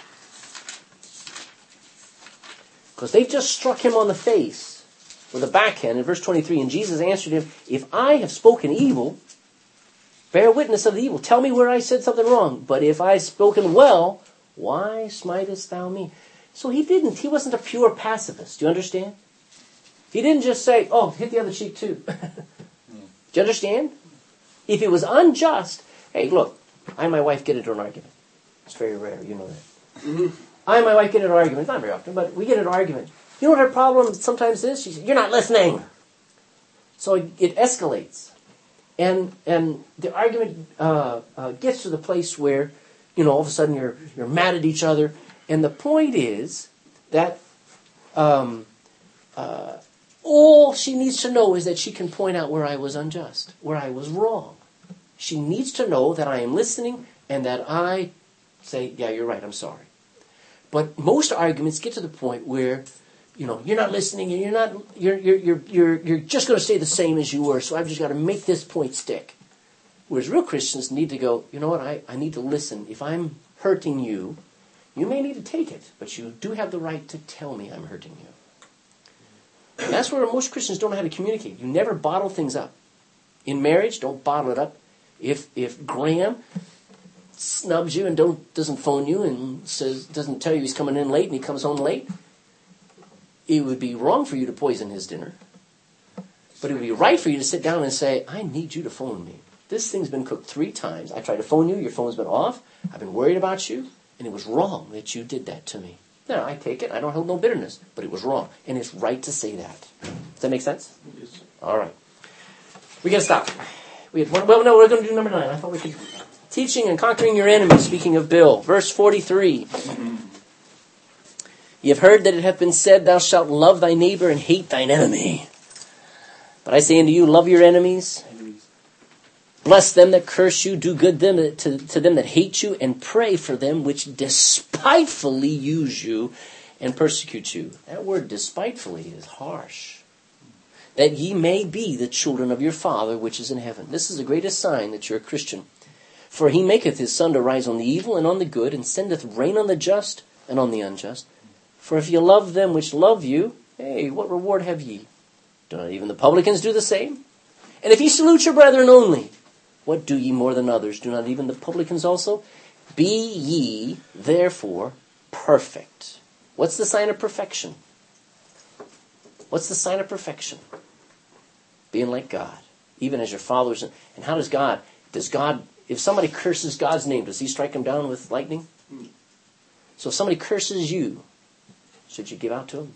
Because they've just struck him on the face with a backhand in verse twenty-three, and Jesus answered him, if I have spoken evil, bear witness of the evil. Tell me where I said something wrong. But if I have spoken well, why smitest thou me? So he didn't, he wasn't a pure pacifist. Do you understand? He didn't just say, oh, hit the other cheek too. Do you understand? If it was unjust, hey, look, I and my wife get into an argument. It's very rare, you know that. Mm-hmm. I and my wife get into an argument. Not very often, but we get into an argument. You know what her problem sometimes is? She says, you're not listening. So it escalates. And and the argument uh, uh, gets to the place where, you know, all of a sudden you're you're mad at each other. And the point is that um, uh, all she needs to know is that she can point out where I was unjust, where I was wrong. She needs to know that I am listening and that I say, yeah, you're right, I'm sorry. But most arguments get to the point where, you know, you're not listening and you're not, you're you're you're you're, you're just going to stay the same as you were. So I've just got to make this point stick. Whereas real Christians need to go, you know what? I, I need to listen. If I'm hurting you, you may need to take it, but you do have the right to tell me I'm hurting you. That's where most Christians don't know how to communicate. You never bottle things up. In marriage, don't bottle it up. If if Graham snubs you and don't doesn't phone you and says doesn't tell you he's coming in late and he comes home late, it would be wrong for you to poison his dinner. But it would be right for you to sit down and say, I need you to phone me. This thing's been cooked three times. I tried to phone you, your phone's been off. I've been worried about you, and it was wrong that you did that to me. Now, I take it. I don't hold no bitterness, but it was wrong. And it's right to say that. Does that make sense? Yes. All right. We got to stop. We had one, well, no, we're going to do number nine. I thought we could. Teaching and conquering your enemies, speaking of Bill. Verse forty-three. Ye have heard that it hath been said, Thou shalt love thy neighbor and hate thine enemy. But I say unto you, love your enemies. Bless them that curse you, do good them to, to them that hate you, and pray for them which despitefully use you and persecute you. That word despitefully is harsh. That ye may be the children of your Father which is in heaven. This is the greatest sign that you're a Christian. For he maketh his sun to rise on the evil and on the good, and sendeth rain on the just and on the unjust. For if ye love them which love you, hey, what reward have ye? Do not even the publicans do the same? And if ye salute your brethren only, what do ye more than others? Do not even the publicans also? Be ye, therefore, perfect. What's the sign of perfection? What's the sign of perfection? Being like God, even as your followers. And how does God, does God, if somebody curses God's name, does he strike him down with lightning? So if somebody curses you, should you give out to him?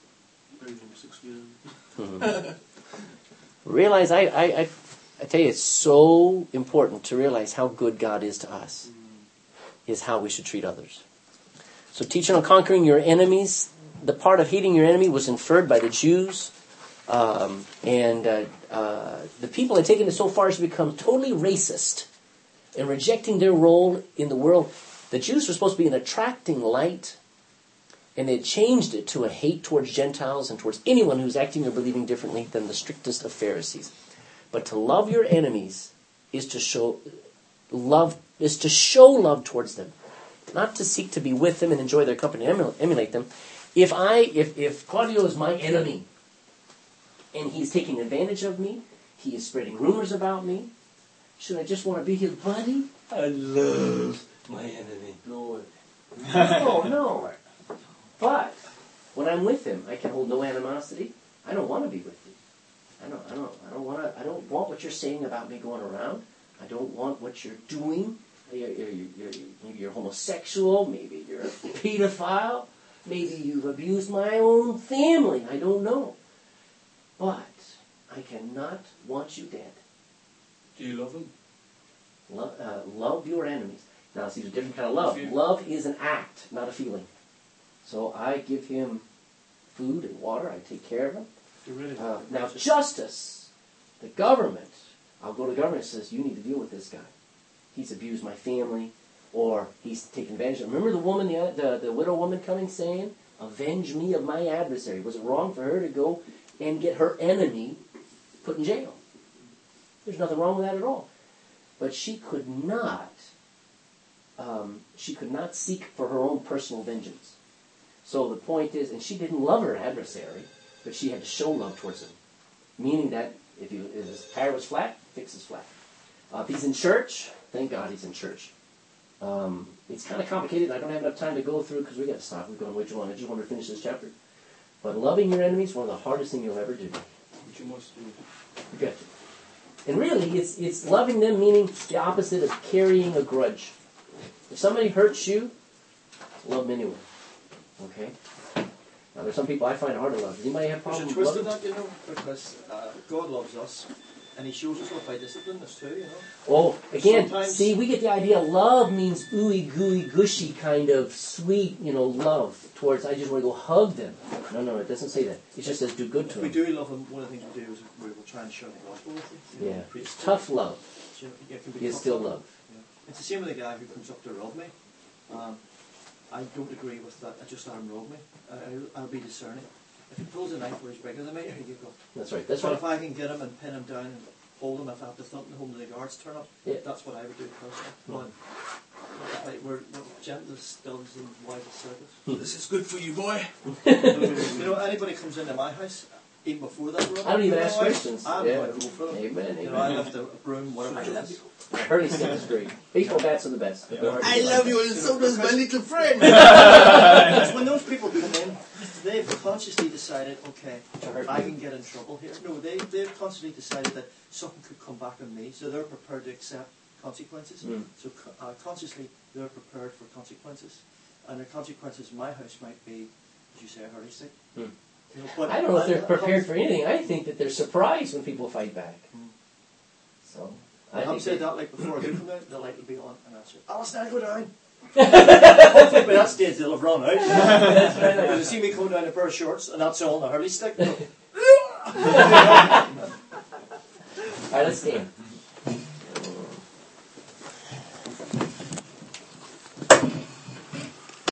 Mm-hmm. Realize, I, I, I, I tell you, it's so important to realize how good God is to us, is how we should treat others. So teaching on conquering your enemies, the part of hating your enemy was inferred by the Jews, um, and uh, uh, the people had taken it so far as to become totally racist and rejecting their role in the world. The Jews were supposed to be an attracting light, and they had changed it to a hate towards Gentiles and towards anyone who's acting or believing differently than the strictest of Pharisees. But to love your enemies is to show love is to show love towards them, not to seek to be with them and enjoy their company and emulate them. If I if, if Claudio is my enemy and he's taking advantage of me, he is spreading rumors about me, should I just want to be his buddy? I love my enemy. No, no, no. But when I'm with him, I can hold no animosity. I don't want to be with you. I don't. I don't. I don't want to. I don't want what you're saying about me going around. I don't want what you're doing. You're, you're, you're, maybe you're homosexual. Maybe you're a pedophile. Maybe you've abused my own family. I don't know. But I cannot want you dead. Do you love them? Love, uh, love your enemies. Now, see, there's a different kind of love. Love is an act, not a feeling. So I give him food and water. I take care of him. Really uh, now, justice, the government, I'll go to the government and says, you need to deal with this guy. He's abused my family, or he's taken advantage of. Remember the woman, the, the, the widow woman coming saying, avenge me of my adversary. Was it wrong for her to go and get her enemy put in jail? There's nothing wrong with that at all. But she could not, um, she could not seek for her own personal vengeance. So the point is, and she didn't love her adversary, but she had to show love towards him. Meaning that if, you, if his tire was flat, fix his flat. Uh, if he's in church, thank God he's in church. Um, it's kind of complicated. I don't have enough time to go through because we got to stop. We're going way too long. I just want to finish this chapter. But loving your enemies is one of the hardest things you'll ever do. Which you must do. You got to. And really, it's it's loving them, meaning the opposite of carrying a grudge. If somebody hurts you, love them anyway. Okay? Now, there's some people I find hard to love. Does anybody have There's problems a twist with of loving? that, you know, because uh, God loves us, and He shows us love by discipline, us too, you know. Oh, again, Sometimes- see, we get the idea love means ooey gooey gushy kind of sweet, you know, love towards, I just want to go hug them. No, no, it doesn't say that. It just says do good If to we them. do love Him, one of the things we do is we will try and share the gospel with them. You know, Yeah. preach It's to tough them. love. So, yeah, it can be Is tough still love. Yeah. It's the same with the guy who comes up to rob me. Um, I don't agree with that. I just let him rob me. I, I, I'll be discerning. If he pulls a knife where he's bigger than me, here you go. That's right. That's But right. if I can get him and pin him down and hold him, if I have to thump him home to the guards turn up, Yeah. that's what I would do personally. But like, we're, we're gentle as doves and wide as serpents. This is good for you, boy. You know, anybody comes into my house, even before that. I don't even ask I- questions. I'm Yeah. going to go for them. Amen. You know, I Amen. left a broom, whatever it is. Hurley stick is great. Baseball bats are the best. I love you, and so does my little friend. Because when those people come in, they've consciously decided, okay, I can get in trouble here. No, they, they've consciously decided that something could come back on me, so they're prepared to accept consequences. Mm. So uh, consciously, they're prepared for consequences. And the consequences in my house might be, as you say, a hurley stick. Mm. You know, but I don't know if they're I- prepared for anything. I think that they're surprised when people fight back. So I I've think said they- that like before. They come down, the light will be on, and I'll say, Alistair, go down. Hopefully by that stage they'll have run out. That's right. They'll see me coming down in a pair of shorts, and that's all on the hurley stick. All right, let's stand.